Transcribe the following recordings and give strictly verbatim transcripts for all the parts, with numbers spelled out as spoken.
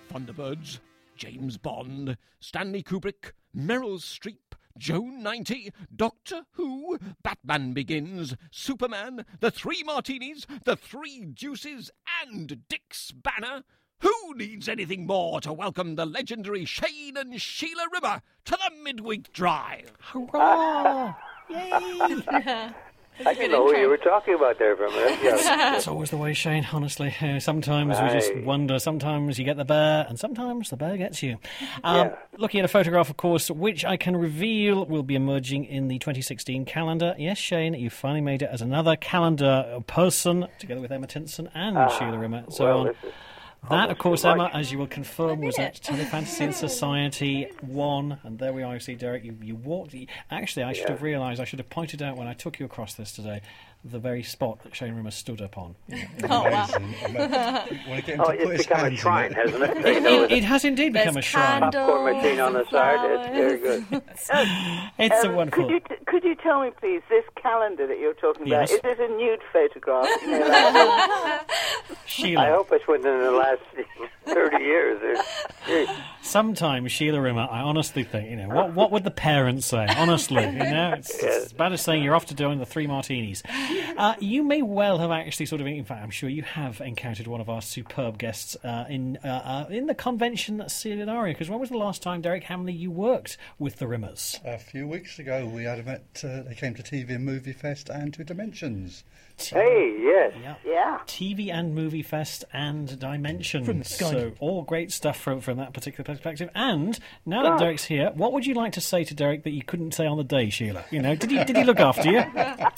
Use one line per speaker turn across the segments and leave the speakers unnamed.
Thunderbirds, James Bond, Stanley Kubrick, Meryl Streep, Joan ninety, Doctor Who, Batman Begins, Superman, The Three Martinis, The Three Deuces, and Dick's Banner. Who needs anything more to welcome the legendary Shane and Sheila Rimmer to the Midweek Drive?
Hurrah! Yay!
I didn't know who you were talking about there for a minute. Yeah.
It's always the way, Shane, honestly. Uh, sometimes right. we just wonder. Sometimes you get the bear, and sometimes the bear gets you. Um, yeah. Looking at a photograph, of course, which I can reveal will be emerging in the twenty sixteen calendar. Yes, Shane, you finally made it as another calendar person, together with Emma Tinson and uh, Sheila Rimmer. So
well,
on.
This is
That, of course, Emma, as you will confirm, was at Telefantasy and Society one. And there we are. You see, Derek, you, you walked. Actually, I should yeah. have realised, I should have pointed out when I took you across this today, the very spot that Shane Rimmer stood upon. Yeah.
Oh, wow.
Oh, it's become a shrine, hasn't it?
It, it, it has indeed
There's
become a shrine.
Popcorn machine on the side. It's very good.
It's
um,
a wonderful...
Could you, t- could you tell me, please, this calendar that you're talking
Yes.
about, is it a nude photograph? You know, like
Sheila.
I hope it's within the last thirty years.
Sometimes, Sheila Rimmer, I honestly think, you know, what what would the parents say? Honestly, you know, it's, it's as bad as saying you're off to doing the Three Martinis. Uh, you may well have actually sort of, in fact, I'm sure you have encountered one of our superb guests uh, in uh, uh, in the convention scenario, because when was the last time, Derek Hamley, you worked with the Rimmers?
A few weeks ago, we had met, uh, they came to T V and Movie Fest and to Dimensions.
Hey, yes.
Yeah.
yeah.
T V and Movie Fest and Dimensions.
From Sky.
So all great stuff from, from that particular perspective. And now that Derek's here, what would you like to say to Derek that you couldn't say on the day, Sheila? You know, did he did he look after you?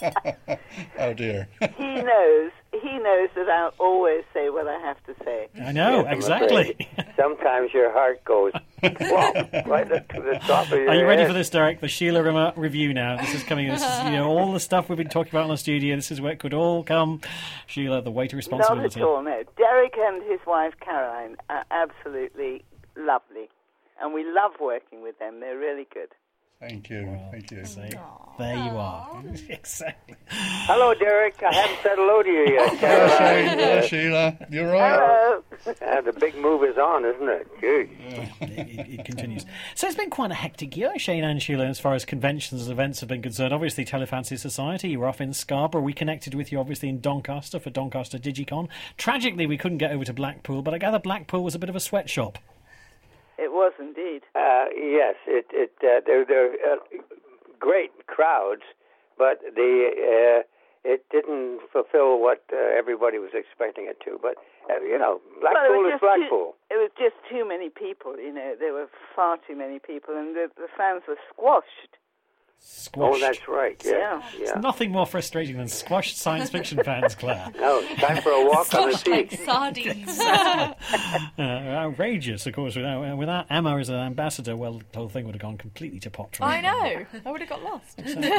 Oh dear.
He knows. He knows that I'll always say what I have to say.
I know,
Yes,
exactly.
Sometimes your heart goes whoa, right up to the top of your
Are you ready
head.
for this, Derek? The Sheila Rimmer review now. This is coming. This is, you know, all the stuff we've been talking about in the studio. This is where it could all come. Sheila, the weight of responsibility.
Not at all, no. Derek and his wife Caroline are absolutely lovely. And we love working with them. They're really good.
Thank you.
Well,
Thank you.
See, there you are. Exactly.
Hello, Derek. I haven't said hello to you yet.
Hello,
Uh,
Shane. Hello, Sheila. You're right.
Hello.
uh, the big move is on, isn't it? Good.
It, it, it continues. So it's been quite a hectic year, Shane and Sheila, as far as conventions and events have been concerned. Obviously, Telefantasy Society, you were off in Scarborough. We connected with you, obviously, in Doncaster for Doncaster Digicon. Tragically, we couldn't get over to Blackpool, but I gather Blackpool was a bit of a sweatshop.
It was indeed.
Uh, yes, it, it, uh, they're, they're uh, great crowds, but the uh, it didn't fulfill what uh, everybody was expecting it to. But, uh, you know, Blackpool
well,
is Blackpool.
Too, it was just too many people, you know. There were far too many people, and the, the fans were squashed.
Squashed.
Oh, that's right. Yeah,
Yeah.
yeah.
It's nothing more frustrating than squashed science fiction fans, Claire.
No, it's time for a walk on the
Squashed like
sea.
sardines.
uh, outrageous, of course. Without, without Emma as an ambassador, well, the whole thing would have gone completely to pot.
I know. I would have got lost.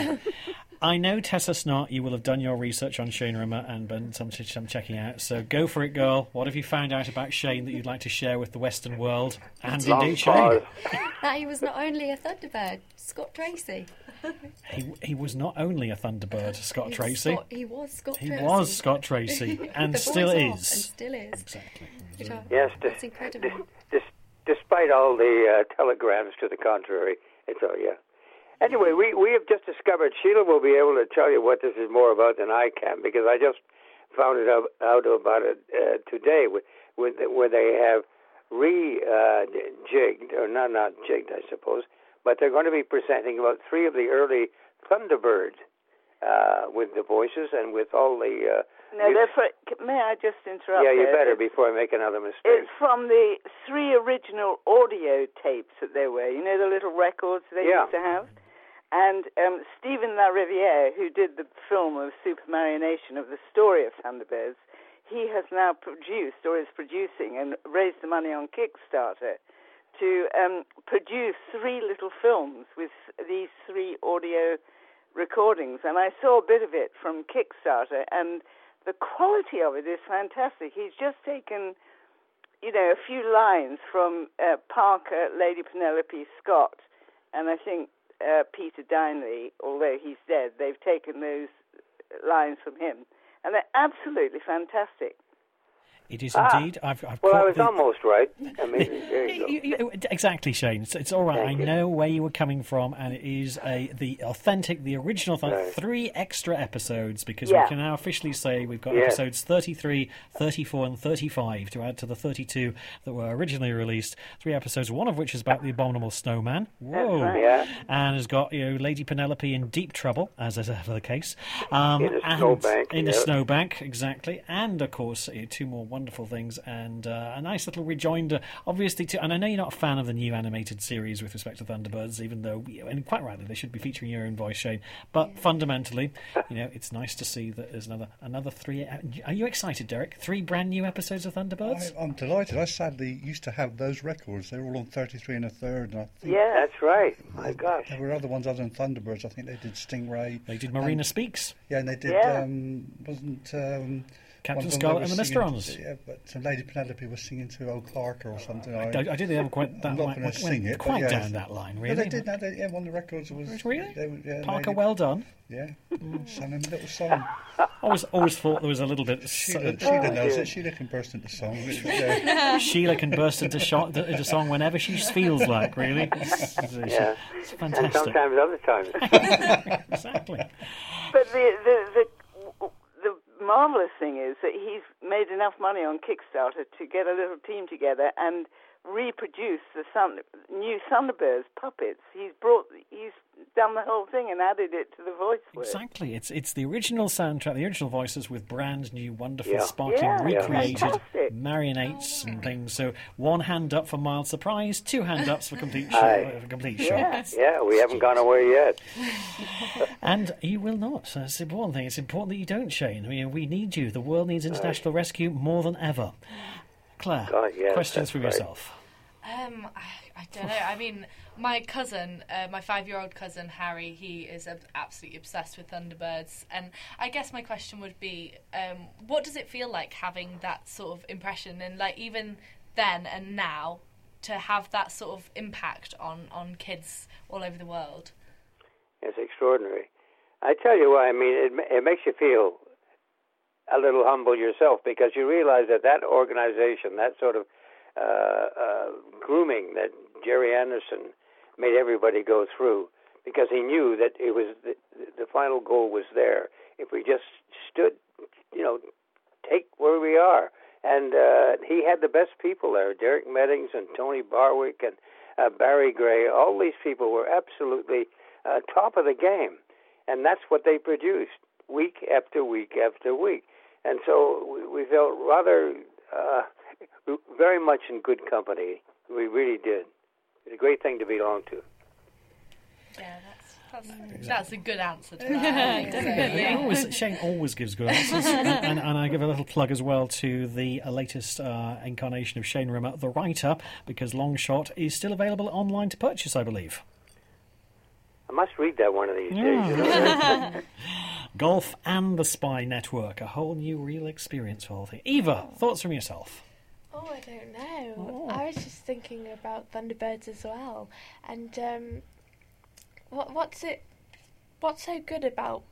I know, Tessa Snart, you will have done your research on Shane Rimmer and done some, some checking out. So go for it, girl. What have you found out about Shane that you'd like to share with the Western world? And
Long
indeed,
pause.
Shane.
That he was not only a Thunderbird, Scott Tracy.
He, he was not only a Thunderbird, Scott
He was
Tracy.
Scott- he was Scott
He
Tracy.
was Scott Tracy, and
The
still
voice of,
is.
And still is.
Exactly.
Which I-
Yes,
That's
dis-
incredible.
dis- dis- despite all the uh, telegrams to the contrary. It's all, yeah. Anyway, we, we have just discovered, Sheila will be able to tell you what this is more about than I can, because I just found it out, out about it uh, today, with, with, where they have re-jigged, uh, or not, not jigged, I suppose, but they're going to be presenting about three of the early Thunderbirds uh, with the voices and with all the... Uh,
No, they're for, may I just interrupt?
yeah, you
there?
better before I make another mistake.
It's from the three original audio tapes that they were. You know, the little records they
Yeah.
used to have? And um, Stephen LaRiviere, who did the film of Super Marionation of the story of Thunderbirds, he has now produced, or is producing, and raised the money on Kickstarter to um, produce three little films with these three audio recordings. And I saw a bit of it from Kickstarter, and the quality of it is fantastic. He's just taken, you know, a few lines from uh, Parker, Lady Penelope Scott, and I think uh, Peter Dineley, although he's dead, they've taken those lines from him. And they're absolutely fantastic.
It is
Ah.
indeed. I've, I've
Well, I
caught
was
the...
almost right. I mean, there you go.
You- you- exactly, Shane. It's, it's all right.
Thank
I
you.
know where you were coming from, and it is a the authentic, the original th-
Right.
three extra episodes, because
Yeah.
we can now officially say we've got
Yeah.
episodes thirty-three, thirty-four, and thirty-five to add to the thirty-two that were originally released. Three episodes, one of which is about the abominable snowman. Whoa!
right.
Yeah.
And has got you know Lady Penelope in deep trouble, as is ever the case. Um,
In a
and
snowbank,
In a
yeah.
snowbank, exactly. And of course, uh, two more wonderful things, and uh, a nice little rejoinder, obviously. To, and I know you're not a fan of the new animated series with respect to Thunderbirds, even though, you know, and quite rightly, they should be featuring your own voice, Shane. But fundamentally, you know, it's nice to see that there's another another three. Are you excited, Derek? Three brand new episodes of Thunderbirds.
I, I'm delighted. I sadly used to have those records. They were all on thirty-three and a third. And I think
Yeah.
That's right. My gosh.
there were other ones other than Thunderbirds. I think they did Stingray.
They did Marina Speaks.
Yeah, and they did.
Yeah.
Um, wasn't um,
Captain
one of them
Scarlet
they
and
were
the
singing-
Misterons.
Yeah, but uh, Lady Penelope was singing to O'Clark or something.
I, I did them quite that
I'm not
went,
gonna
went
sing it, but
quite
yeah.
down that line, really.
Yeah, they did. No, they, yeah, one of the records was
Really?
They, were- yeah,
Parker,
Lady-
well done.
Yeah, sang them a little song.
Always, always thought there was a little bit.
Sheila, Sheila knows it. Sheila can burst into song. It was, uh,
Sheila can burst into, shot, into song whenever she feels like. Really, it's, it's,
Yeah.
it's
And
fantastic.
sometimes other times.
Exactly.
But the, the the the marvelous thing is that he's made enough money on Kickstarter to get a little team together and reproduce the Sun, new Thunderbirds puppets. He's brought, he's done the whole thing and added it to the voice work.
Exactly. It's it's the original soundtrack, the original voices with brand new, wonderful,
Yeah.
sparkling,
Yeah, yeah.
recreated
Fantastic.
marionettes and things. So one hand up for mild surprise, two hand ups for complete shock.
Aye.
For complete
Yeah.
shock.
Yeah, we haven't gone away yet.
And you will not. That's the important thing. It's important that you don't, Shane. I mean, we need you. The world needs international rescue more than ever. Claire,
God, yes,
questions
that's
for
right.
yourself.
Um, I, I don't know. I mean, my cousin, uh, my five-year-old cousin Harry, he is ab- absolutely obsessed with Thunderbirds. And I guess my question would be, um, what does it feel like having that sort of impression, and like even then and now, to have that sort of impact on, on kids all over the world?
It's extraordinary. I tell you what, I mean, it, ma- it makes you feel a little humble yourself, because you realize that that organization, that sort of uh, uh, grooming that Jerry Anderson made everybody go through, because he knew that it was the, the final goal was there. If we just stood, you know, take where we are. And uh, he had the best people there, Derek Meddings and Tony Barwick and uh, Barry Gray. All these people were absolutely uh, top of the game. And that's what they produced week after week after week. And so we, we felt rather uh, very much in good company. We really did. It's a great thing to belong to.
Yeah, that's that's, that's a good answer to that.
Definitely. Always, Shane always gives good answers. and, and, and I give a little plug as well to the uh, latest uh, incarnation of Shane Rimmer, The Writer, because Longshot is still available online to purchase, I believe.
I must read that one of these
Yeah.
days. You know?
Golf and the Spy Network, a whole new real experience for the whole thing. Eva, thoughts from yourself?
Oh, I don't know. I was just thinking about Thunderbirds as well, and um, what what's it? What's so good about?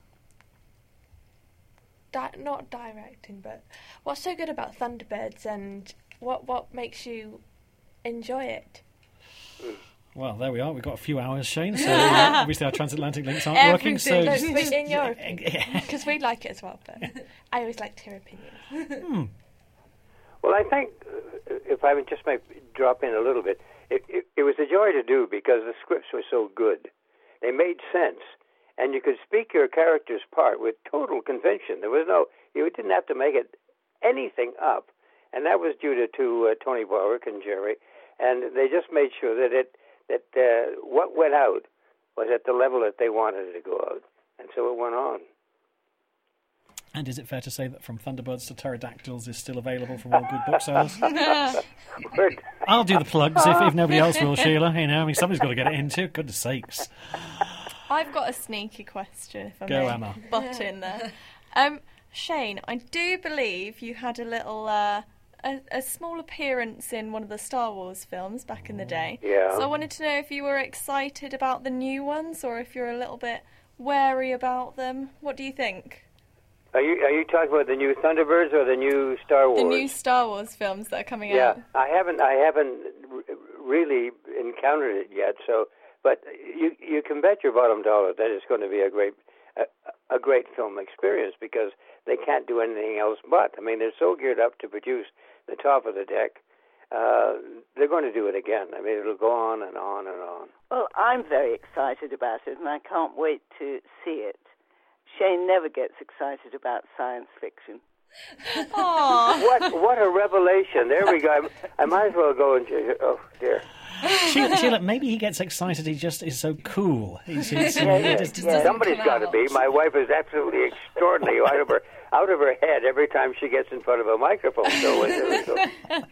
Di- not directing, but what's so good about Thunderbirds, and what what makes you enjoy it?
Well, there we are. We've got a few hours, Shane, so uh, obviously our transatlantic links aren't working. So
Everything,
just-
in your opinion, because we like it as well. But I always like to hear opinions.
Well, I think, uh, if I would just may drop in a little bit, it, it, it was a joy to do because the scripts were so good. They made sense, and you could speak your character's part with total conviction. There was no, you didn't have to make it anything up, and that was due to, to uh, Tony Barwick and Jerry, and they just made sure that it that uh, what went out was at the level that they wanted it to go out, and so it went on.
And is it fair to say that From Thunderbirds to Pterodactyls is still available from all good booksellers?
Good.
I'll do the plugs if, if nobody else will, Sheila. You know, I mean, somebody's got to get it into. Goodness sakes.
I've got a sneaky question, if I
Go,
may
Emma.
butt in there. Um, Shane, I do believe you had a little, uh, a, a small appearance in one of the Star Wars films back in the day.
Yeah.
So I wanted to know if you were excited about the new ones, or if you're a little bit wary about them. What do you think?
Are you are you talking about the new Thunderbirds or the new Star Wars?
The new Star Wars films that are coming
yeah,
out.
I haven't I haven't r- really encountered it yet. So, but you you can bet your bottom dollar that it's going to be a great a, a great film experience because they can't do anything else but. I mean, they're so geared up to produce the top of the deck. Uh, they're going to do it again. I mean, it'll go on and on and on.
Well, I'm very excited about it, and I can't wait to see it. Shane never gets excited about science fiction.
Aww.
What what a revelation! There we go. I, I might as well go and oh dear.
Sheila, Sheila, maybe he gets excited. He just is so cool. He's, he's,
Yeah,
he
yeah,
just-
yeah. Somebody's got to be. My wife is absolutely extraordinary, out of her out of her head every time she gets in front of a microphone. So, so.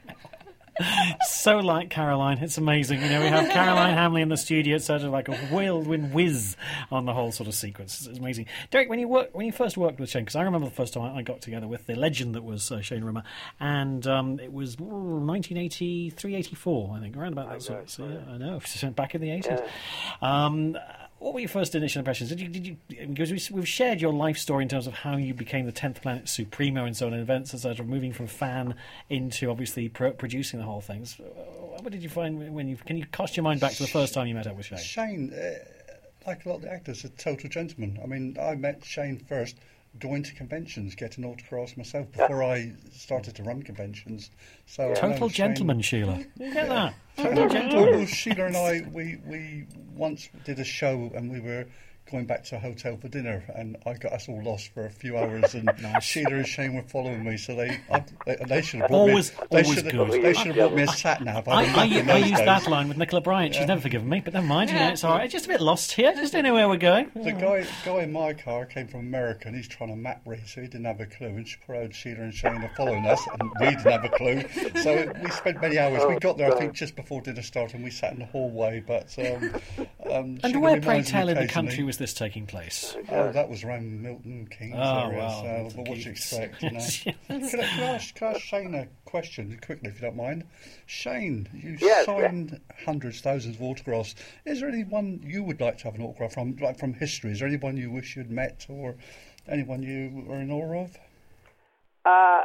So like Caroline, it's amazing. You know, we have Caroline Hamley in the studio. It's sort of like a whirlwind whiz on the whole sort of sequence. It's amazing. Derek, when you work, when you first worked with Shane, because I remember the first time I got together with the legend that was uh, Shane Rimmer, and um, it was ooh, nineteen eighty-three, eighty-four, I think, around about that sort. So, yeah, I know, back in the eighties. Um, What were your first initial impressions? Did you, did you, because we, we've shared your life story in terms of how you became the tenth Planet Supremo and so on, and events, et cetera, moving from fan into obviously pro- producing the whole thing. So, uh, what did you find when you, can you cast your mind back to the first time you met up with Shane?
Shane, uh, like a lot of the actors, a total gentleman. I mean, I met Shane first going to conventions, getting autographs myself before I started to run conventions. So
Total
Shane,
gentleman, Sheila. You get that?
Total gentleman. Well, Sheila and I, we, we once did a show and we were going back to a hotel for dinner, and I got us all lost for a few hours, and nice. Sheila and Shane were following me, so they I, they, they should have brought
always,
me. They
always
should
good.
have, they should have brought me a sat nav.
I, I, I used that line with Nicola Bryant. She's yeah. never forgiven me, but never mind. You know, it's all right. Just a bit lost here. Just don't know where we're going.
The guy, guy in my car came from America, and he's trying to map read, so he didn't have a clue. And poor old Sheila and Shane are following us, and we didn't have a clue. So we spent many hours. We got there, I think, just before dinner started, and we sat in the hallway. But um, um,
and
Sheila
where, pray
reminds me
tell, in the
occasionally-
country was this taking place?
Oh, that was around Milton Keynes
Oh,
area,
wow.
so but what do you expect, you know?
Yes.
can, I, can, I ask, can I ask Shane a question quickly, if you don't mind? Shane, you
Yes,
signed hundreds, thousands of autographs. Is there anyone you would like to have an autograph from, like from history? Is there anyone you wish you'd met, or anyone you were in awe of?
Uh,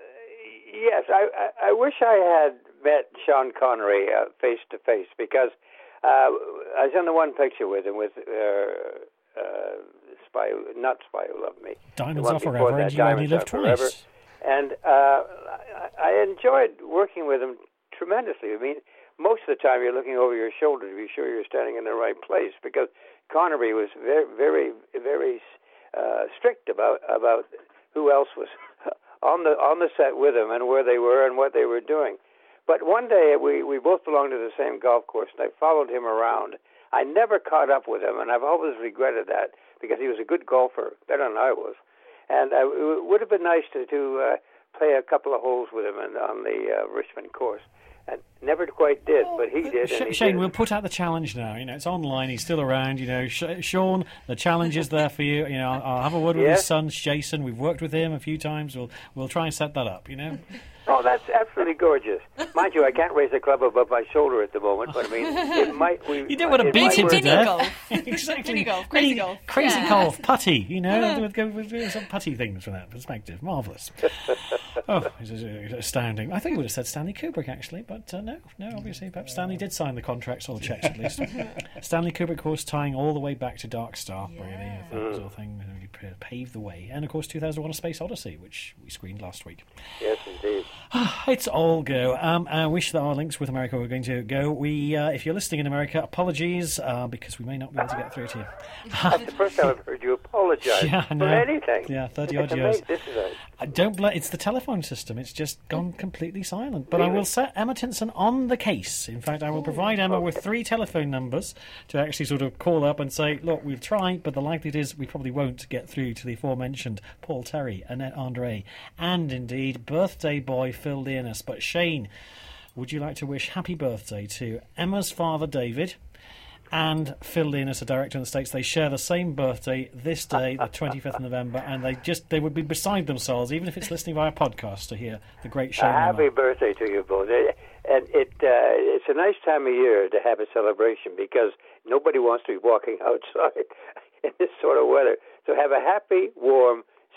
yes, I, I, I wish I had met Sean Connery uh, face to face, because uh, I was in the one picture with him with uh, uh, Spy, not Spy Who Loved Me.
Diamonds Are Forever, and You Only Live Twice.
And uh, I, I enjoyed working with him tremendously. I mean, most of the time you're looking over your shoulder to be sure you're standing in the right place, because Connery was very, very, very uh, strict about about who else was on the on the set with him and where they were and what they were doing. But one day we, we both belonged to the same golf course, and I followed him around. I never caught up with him, and I've always regretted that, because he was a good golfer, better than I was. And uh, it would have been nice to, to uh, play a couple of holes with him in, on the uh, Richmond course. And never quite did, but he did.
Sh-
and he
Shane,
did.
we'll put out the challenge now. You know, it's online. He's still around. You know, Sh- Sean, the challenge is there for you. You know, I'll, I'll have a word with
yes?
his son, Jason. We've worked with him a few times. We'll we'll try and set that up. You know.
Oh, that's absolutely gorgeous. Mind you, I can't raise a club above my shoulder at the moment, but I mean, it might... We,
You don't want to
it
beat
might
him
work.
to death.
golf.
Exactly.
Mini golf, crazy
Mini-
golf.
Crazy
Yeah.
golf, putty, you know, with, with, with some putty things from that perspective. Marvellous. Oh, it's, it's astounding. I think we would have said Stanley Kubrick, actually, but uh, no, no, obviously, perhaps Stanley did sign the contracts, or the checks at least. Stanley Kubrick, of course, tying all the way back to Dark Star,
Yeah.
really, that sort of thing, really paved the way. And, of course, two thousand one A Space Odyssey, which we screened last week.
Yes, indeed.
It's all go. Um, I wish that our links with America were going to go. We, uh, if you're listening in America, apologies, uh, because we may not be able to get through to you.
That's the first time I've heard you apologize
Yeah, I
for
know.
anything.
Yeah, thirty
It's
odd years.
amazing. This is a,
I don't blame. It's the telephone system. It's just gone completely silent. But I will set Emma Tinson on the case. In fact, I will provide Emma with three telephone numbers to actually sort of call up and say, look, we'll try, but the likelihood is we probably won't get through to the aforementioned Paul Terry, Annette Andre, and indeed birthday boy Phil Leonis. But Shane, would you like to wish happy birthday to Emma's father, David, and Phil Leonis, a director in the States? They share the same birthday this day, the twenty-fifth of November, and they just they would be beside themselves, even if it's listening via podcast, to hear the great Shane
a happy
Emma.
birthday to you both. Eh, And it uh, it's a nice time of year to have a celebration, because nobody wants to be walking outside in this sort of weather. So have a happy, warm,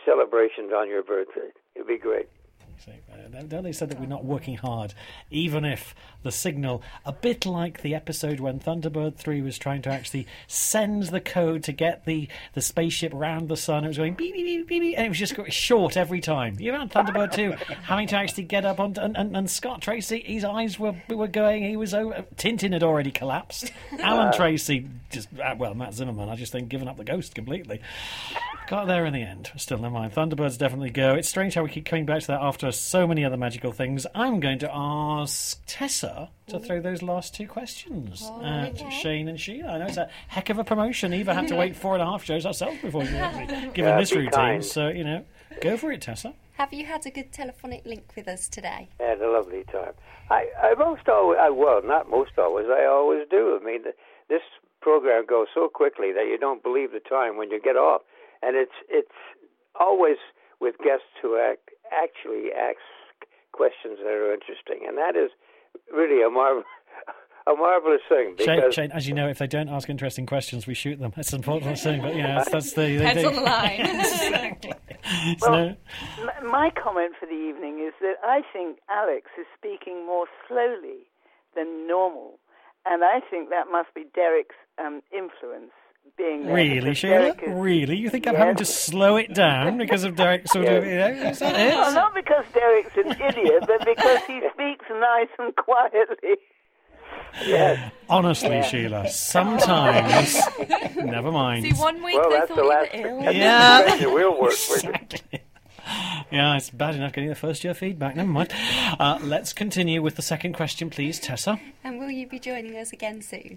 celebrations on your birthday. It'd be great.
Don't they said that we're not working hard, even if the signal, a bit like the episode when Thunderbird three was trying to actually send the code to get the, the spaceship round the sun, it was going beep, beep, beep, beep, beep, and it was just short every time. You had Thunderbird two having to actually get up on, and, and, and Scott Tracy, his eyes were were going, he was over, Tintin had already collapsed. Alan Tracy, just, well, Matt Zimmerman, I just think, given up the ghost completely. Got there in the end. Still, never mind. Thunderbirds definitely go. It's strange how we keep coming back to that after so many other magical things. I'm going to ask Tessa to throw those last two questions
Oh,
at
okay.
Shane and Sheila. I know it's a heck of a promotion. Eva had to wait four and a half shows ourselves before she was given
Yeah,
this
be
routine.
kind.
So, you know, go for it, Tessa.
Have you had a good telephonic link with us today?
I had a lovely time. I, I most always, I, well, not most always, I always do. I mean, this program goes so quickly that you don't believe the time when you get off. And it's it's always with guests who act, actually ask questions that are interesting. And that is really a marvel. A marvelous thing.
Shane,
Because
Shane, as you know, if they don't ask interesting questions, we shoot them. It's an important thing, but, you know, that's, that's the... the
Heads
the-
on the line.
Exactly. It's
Well,
no-
M- my comment for the evening is that I think Alex is speaking more slowly than normal, and I think that must be Derek's um, influence being there.
Really,
because
Sheila?
Derek is-
Really? You think I'm
Yes.
having to slow it down because of Derek sort of, you know, is that
Well,
it?
not because Derek's an idiot, but because he speaks nice and quietly.
yes,
Honestly, Sheila, sometimes... Never mind.
See, one week
well,
they
that's
thought
the
you were
last.
ill.
That's
Yeah.
the expression will work for you.
Exactly. Yeah, it's bad enough getting the first year feedback. Never mind. Uh, let's continue with the second question, please, Tessa.
And will you be joining us again soon?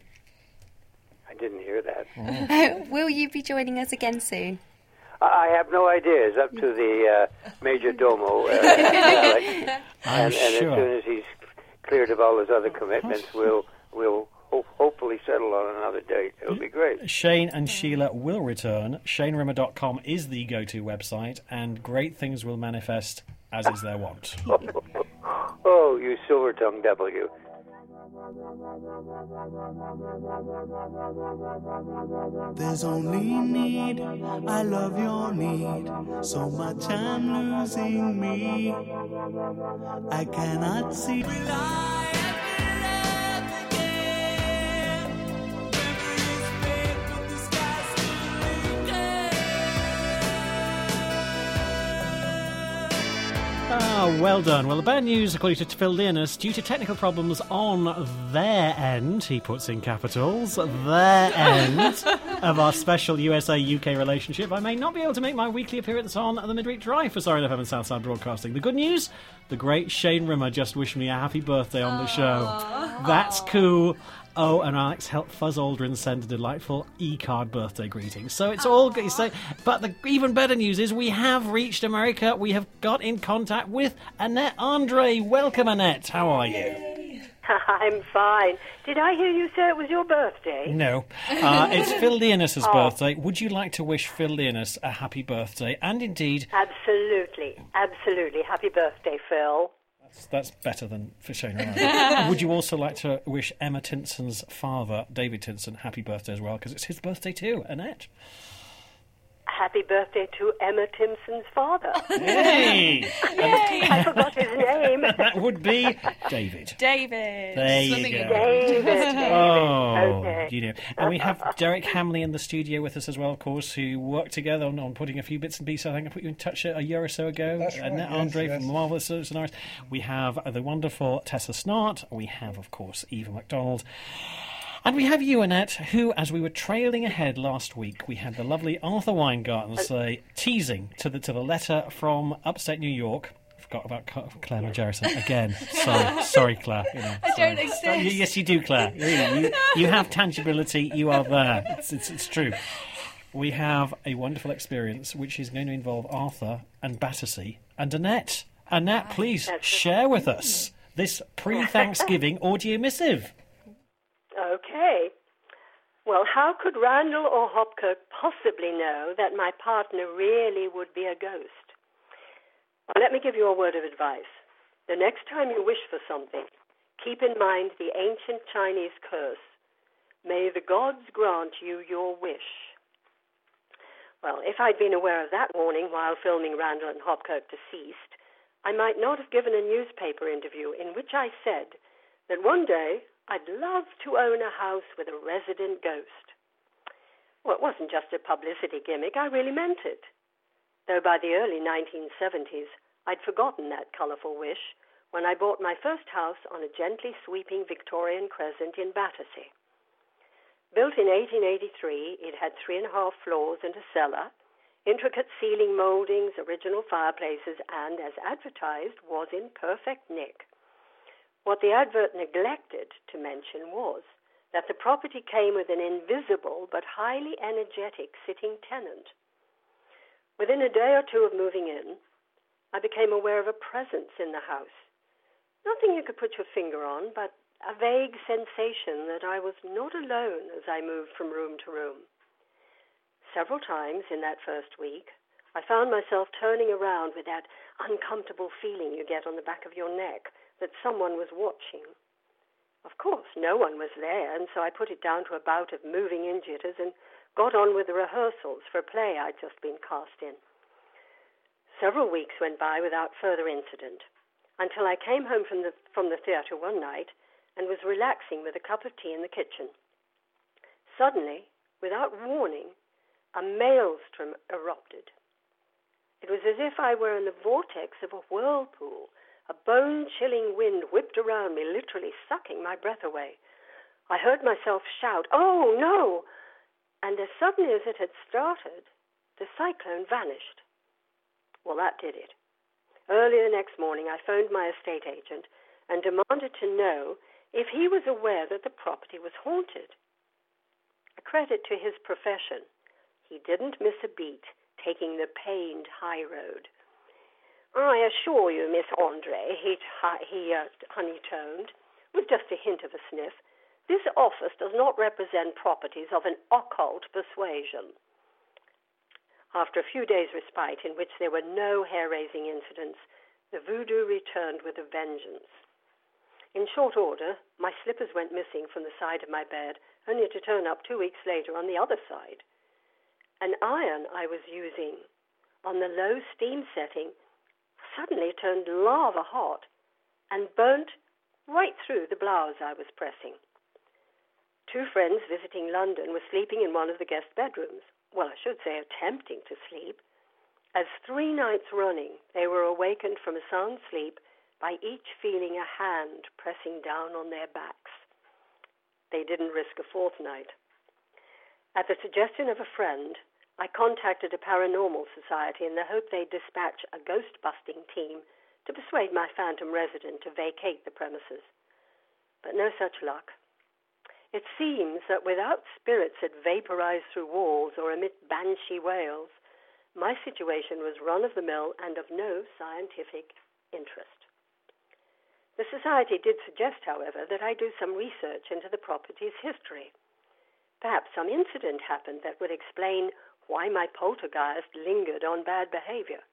I didn't hear that.
Will you be joining us again soon?
I have no idea. It's up to the uh, Major Domo. Uh, Alex.
I'm
and, and as
sure.
soon as he's cleared of all his other commitments, we'll we'll ho- hopefully settle on another date. It'll be great.
Shane and Sheila will return. Shane Rimmer dot com is the go-to website, and great things will manifest, as is their wont.
Oh, you silver-tongued W.
There's only need, I love your need, so much I'm losing me. I cannot see. Will I ever love again? Memories fade, but the sky still lingers.
Ah, well done. Well, the bad news, according to Phil Leonis, due to technical problems on their end, he puts in capitals, their end of our special U S A U K relationship, I may not be able to make my weekly appearance on the Midweek Drive for Siren F M and Southside Broadcasting. The good news, the great Shane Rimmer just wished me a happy birthday on the show. That's cool. Oh, and Alex helped Fuzz Aldrin send a delightful e-card birthday greeting. So it's all good. So, but the even better news is we have reached America. We have got in contact with Annette Andre. Welcome, Annette. How are you?
I'm fine. Did I hear you say it was your birthday?
No. Uh, it's Phil Leonis' birthday. Would you like to wish Phil Leonis a happy birthday? And indeed...
Absolutely. Absolutely. Happy birthday, Phil.
That's better than for Shane Ryan. Would you also like to wish Emma Tinson's father, David Tinson, happy birthday as well? Because it's his birthday too, Annette.
Happy birthday to Emma Timpson's father.
Hey!
I forgot his name.
That would be David.
David.
There you
Something
go.
in
David. David.
Oh,
Okay.
you know. And we have Derek Hamley in the studio with us as well, of course, who worked together on, on putting a few bits and pieces. I think I put you in touch a, a year or so ago.
That's right,
Annette
yes,
Andre
yes.
from Marvelous Scenarios. We have the wonderful Tessa Snart. We have, of course, Eva MacDonald. And we have you, Annette, who, as we were trailing ahead last week, we had the lovely Arthur Weingarten say, teasing to the to the letter from upstate New York. Forgot about Ca- Claire Majerison again. Sorry, sorry, Claire. You know,
I
sorry.
don't exist.
Oh, y- yes, you do, Claire. Really, you, you have tangibility. You are there. It's, it's, it's true. We have a wonderful experience, which is going to involve Arthur and Battersea and Annette. Annette, please share with us this pre-Thanksgiving audio missive.
Okay. Well, how could Randall or Hopkirk possibly know that my partner really would be a ghost? Well, let me give you a word of advice. The next time you wish for something, keep in mind the ancient Chinese curse, may the gods grant you your wish. Well, if I'd been aware of that warning while filming Randall and Hopkirk Deceased, I might not have given a newspaper interview in which I said that one day I'd love to own a house with a resident ghost. Well, it wasn't just a publicity gimmick. I really meant it. Though by the early nineteen seventies, I'd forgotten that colourful wish when I bought my first house on a gently sweeping Victorian crescent in Battersea. Built in eighteen eighty-three, it had three and a half floors and a cellar, intricate ceiling mouldings, original fireplaces, and, as advertised, was in perfect nick. What the advert neglected to mention was that the property came with an invisible but highly energetic sitting tenant. Within a day or two of moving in, I became aware of a presence in the house. Nothing you could put your finger on, but a vague sensation that I was not alone as I moved from room to room. Several times in that first week, I found myself turning around with that uncomfortable feeling you get on the back of your neck that someone was watching. Of course, no one was there, and so I put it down to a bout of moving in jitters and got on with the rehearsals for a play I'd just been cast in. Several weeks went by without further incident, until I came home from the, from the theatre one night and was relaxing with a cup of tea in the kitchen. Suddenly, without warning, a maelstrom erupted. It was as if I were in the vortex of a whirlpool. A bone-chilling wind whipped around me, literally sucking my breath away. I heard myself shout, "Oh, no!" And as suddenly as it had started, the cyclone vanished. Well, that did it. Early the next morning, I phoned my estate agent and demanded to know if he was aware that the property was haunted. A credit to his profession, he didn't miss a beat, taking the pained high road. "I assure you, Miss Andre," he, he uh, honey-toned, with just a hint of a sniff, "this office does not represent properties of an occult persuasion." After a few days' respite in which there were no hair-raising incidents, the voodoo returned with a vengeance. In short order, my slippers went missing from the side of my bed, only to turn up two weeks later on the other side. An iron I was using on the low steam setting suddenly turned lava hot and burnt right through the blouse I was pressing. Two friends visiting London were sleeping in one of the guest bedrooms. Well, I should say attempting to sleep, as three nights running they were awakened from a sound sleep by each feeling a hand pressing down on their backs. They didn't risk a fourth night. At the suggestion of a friend, I contacted a paranormal society in the hope they'd dispatch a ghost-busting team to persuade my phantom resident to vacate the premises. But no such luck. It seems that without spirits that vaporize through walls or emit banshee wails, my situation was run-of-the-mill and of no scientific interest. The society did suggest, however, that I do some research into the property's history. Perhaps some incident happened that would explain why my poltergeist lingered on bad behavior.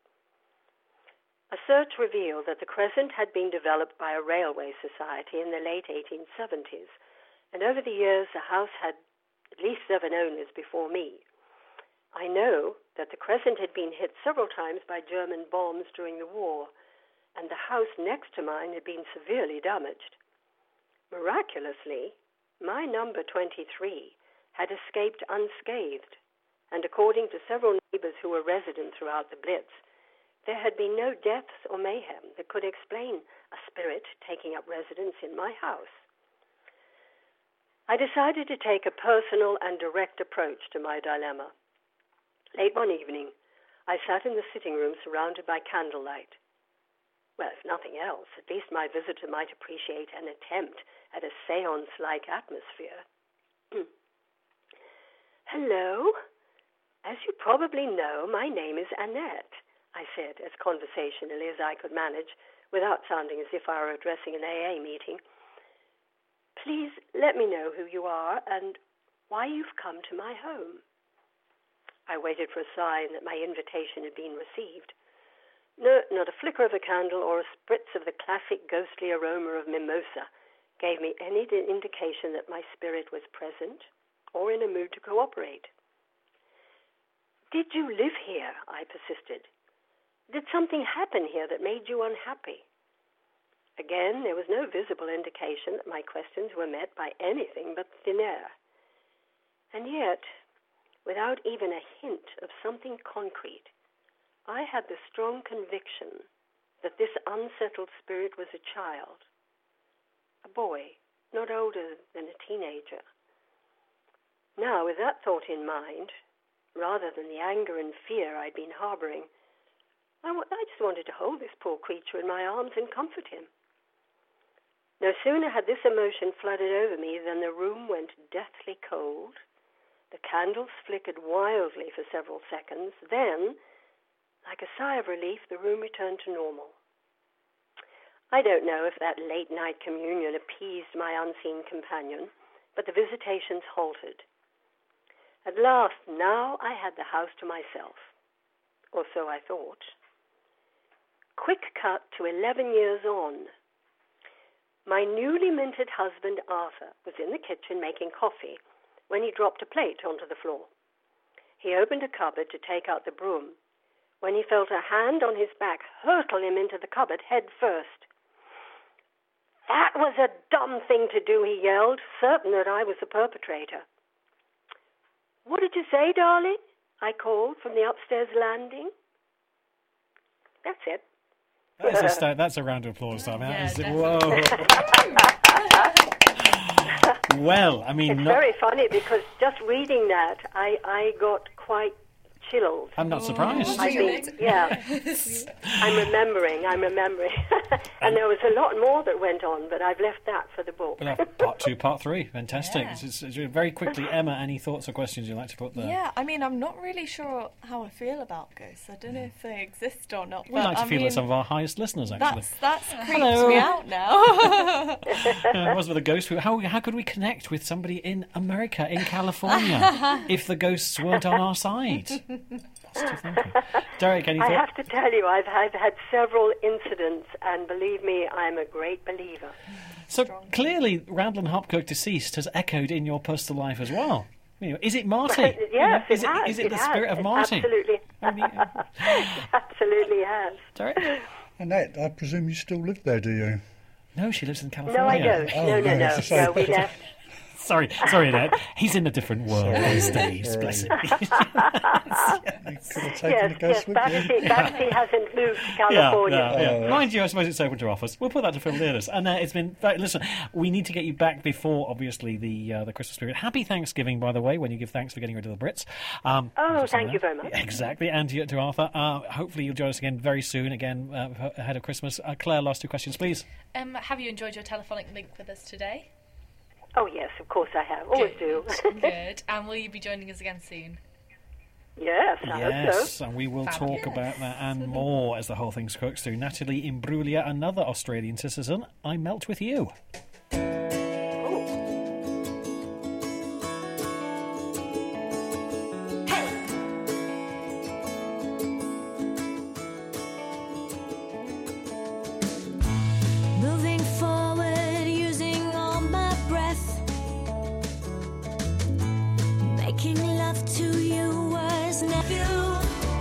A search revealed that the Crescent had been developed by a railway society in the late eighteen seventies, and over the years the house had at least seven owners before me. I know that the Crescent had been hit several times by German bombs during the war, and the house next to mine had been severely damaged. Miraculously, my number twenty-three had escaped unscathed, and according to several neighbors who were resident throughout the Blitz, there had been no deaths or mayhem that could explain a spirit taking up residence in my house. I decided to take a personal and direct approach to my dilemma. Late one evening, I sat in the sitting room surrounded by candlelight. Well, if nothing else, at least my visitor might appreciate an attempt at a séance-like atmosphere. "Hello. As you probably know, my name is Annette," I said as conversationally as I could manage, without sounding as if I were addressing an A A meeting. "Please let me know who you are and why you've come to my home." I waited for a sign that my invitation had been received. No, not a flicker of a candle or a spritz of the classic ghostly aroma of mimosa gave me any indication that my spirit was present or in a mood to cooperate. Did you live here? I persisted. Did something happen here that made you unhappy? Again, there was no visible indication that my questions were met by anything but thin air. And yet, without even a hint of something concrete, I had the strong conviction that this unsettled spirit was a child, a boy, not older than a teenager. Now, with that thought in mind, rather than the anger and fear I'd been harboring, I, w- I just wanted to hold this poor creature in my arms and comfort him. No sooner had this emotion flooded over me than the room went deathly cold. The candles flickered wildly for several seconds. Then, like a sigh of relief, the room returned to normal. I don't know if that late-night communion appeased my unseen companion, but the visitations halted. At last, now I had the house to myself, or so I thought. Quick cut to eleven years on. My newly minted husband, Arthur, was in the kitchen making coffee when he dropped a plate onto the floor. He opened a cupboard to take out the broom, when he felt a hand on his back hurtle him into the cupboard head first. "That was a dumb thing to do," he yelled, certain that I was the perpetrator. "What did you say, darling?" I called from the upstairs landing. That's it.
That's a, sta- that's a round of applause, Simon.
Yeah,
That is- Whoa. Well, I mean...
It's
not-
very funny because just reading that, I, I got quite chilled.
I'm not surprised.
I think, yeah. I'm remembering, I'm remembering. And there was a lot more that went on, but I've left that for the book.
Well, part two, part three. Fantastic. It's, it's, it's very quickly, Emma, any thoughts or questions you'd like to put there?
Yeah, I mean, I'm not really sure how I feel about ghosts. I don't know if they exist or not.
We
but
like to
I
feel
mean,
that some of our highest listeners, actually.
That's, that's creeps
Hello.
me out now.
Yeah, it was with a ghost. How, how could we connect with somebody in America, in California, if the ghosts weren't on our side? Derek, any
I
thoughts?
have to tell you, I've, I've had several incidents, and believe me, I'm a great believer.
So clearly, Randall Hopkirk deceased has echoed in your personal life as well. You know, is it Marty?
Yes,
You know,
it
is
has.
Is it,
it
the
has.
spirit of
It
Marty?
Absolutely. Absolutely has.
Derek?
Annette, I presume you still live there, do you?
No, she lives in California.
No, I don't.
Oh,
no, no,
no,
no.
it's a
No, we left.
Sorry, sorry, Annette. He's in a different world
Sorry,
these days.
sorry.
Bless him.
You could have taken
Yes,
the ghost
yes.
with
Babsy,
you.
Babsy hasn't moved to
Yeah,
California.
yeah, yeah.
Oh,
Mind you, I suppose it's open to offers. We'll put that to Phil Leardis. And uh, it's been... Right, listen, we need to get you back before, obviously, the uh, the Christmas period. Happy Thanksgiving, by the way, when you give thanks for getting rid of the Brits. Um,
Oh,
just
thank
on
you
that.
very much.
Exactly. And to, to Arthur, uh, hopefully you'll join us again very soon, again, uh, ahead of Christmas. Uh, Claire, last two questions, please.
Um, have you enjoyed your telephonic link with us today?
Oh, yes, of course I have. Always do.
Good. And will you be joining us again soon?
Yes, I hope
Yes,
so.
and we will
Fabulous.
talk about that and more as the whole thing cooks through. Natalie Imbruglia, another Australian citizen. I melt with you.
Moving forward, using all my breath. Making love to you was never you.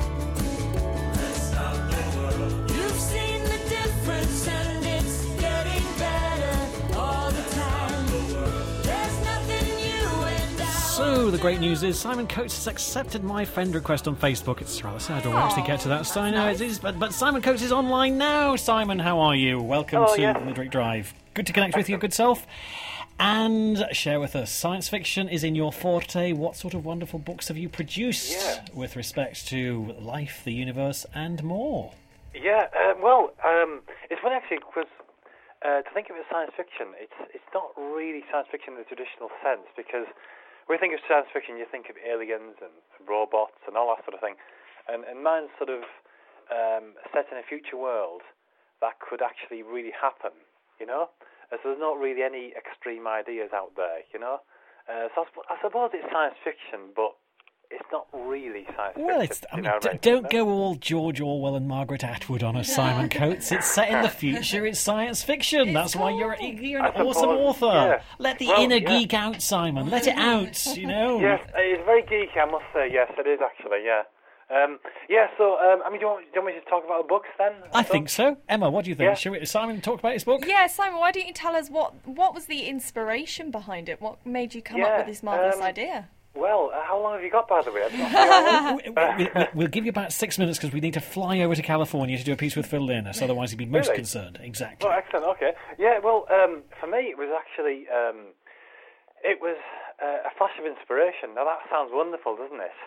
You've seen the difference and it's getting better all the time. There's nothing new and I
So, the great news is Simon Coates has accepted my friend request on Facebook. It's rather sad when we actually get to that. So, I know it is, but, but Simon Coates is online now. Simon, how are you? Welcome
Oh,
to
yeah.
the Drake Drive. Good to connect with you, good self. And share with us. Science fiction is in your forte. What sort of wonderful books have you produced
Yeah.
with respect to life, the universe, and more?
Yeah, uh, well, um, it's funny actually because uh, to think of it as science fiction, it's it's not really science fiction in the traditional sense, because when you think of science fiction, you think of aliens and robots and all that sort of thing, and, and mine's sort of um, set in a future world that could actually really happen, you know? Uh, so there's not really any extreme ideas out there, you know? Uh, so I, sp- I suppose it's science fiction, but it's not really science
Well,
fiction.
it's, I
in
mean,
our
d-
range,
don't
you know?
go all George Orwell and Margaret Atwood on us, Simon Coates. It's set in the future. It's science fiction. That's why you're you're an
I
awesome
suppose,
author.
yeah.
Let the
Well,
inner
yeah.
geek out, Simon. Let it out. You know.
Yes, it's very geeky, I must say. Yes, it is actually. Yeah, Um, yeah, so, um, I mean, do you, want, do you want me to talk about the books then?
I think so. Emma, what do you think?
Yeah.
Should we, Simon talk about his book?
Yeah, Simon, why don't you tell us what what was the inspiration behind it? What made you come
Yeah,
up with this marvellous
um,
idea?
Well, uh, how long have you got, by the way? I'm not
We- we- We'll give you about six minutes because we need to fly over to California to do a piece with Phil Linus, otherwise he'd be most
Really?
concerned. Exactly.
Oh, excellent. Okay. Yeah. Well, um, for me, it was actually um, it was uh, a flash of inspiration. Now that sounds wonderful, doesn't it?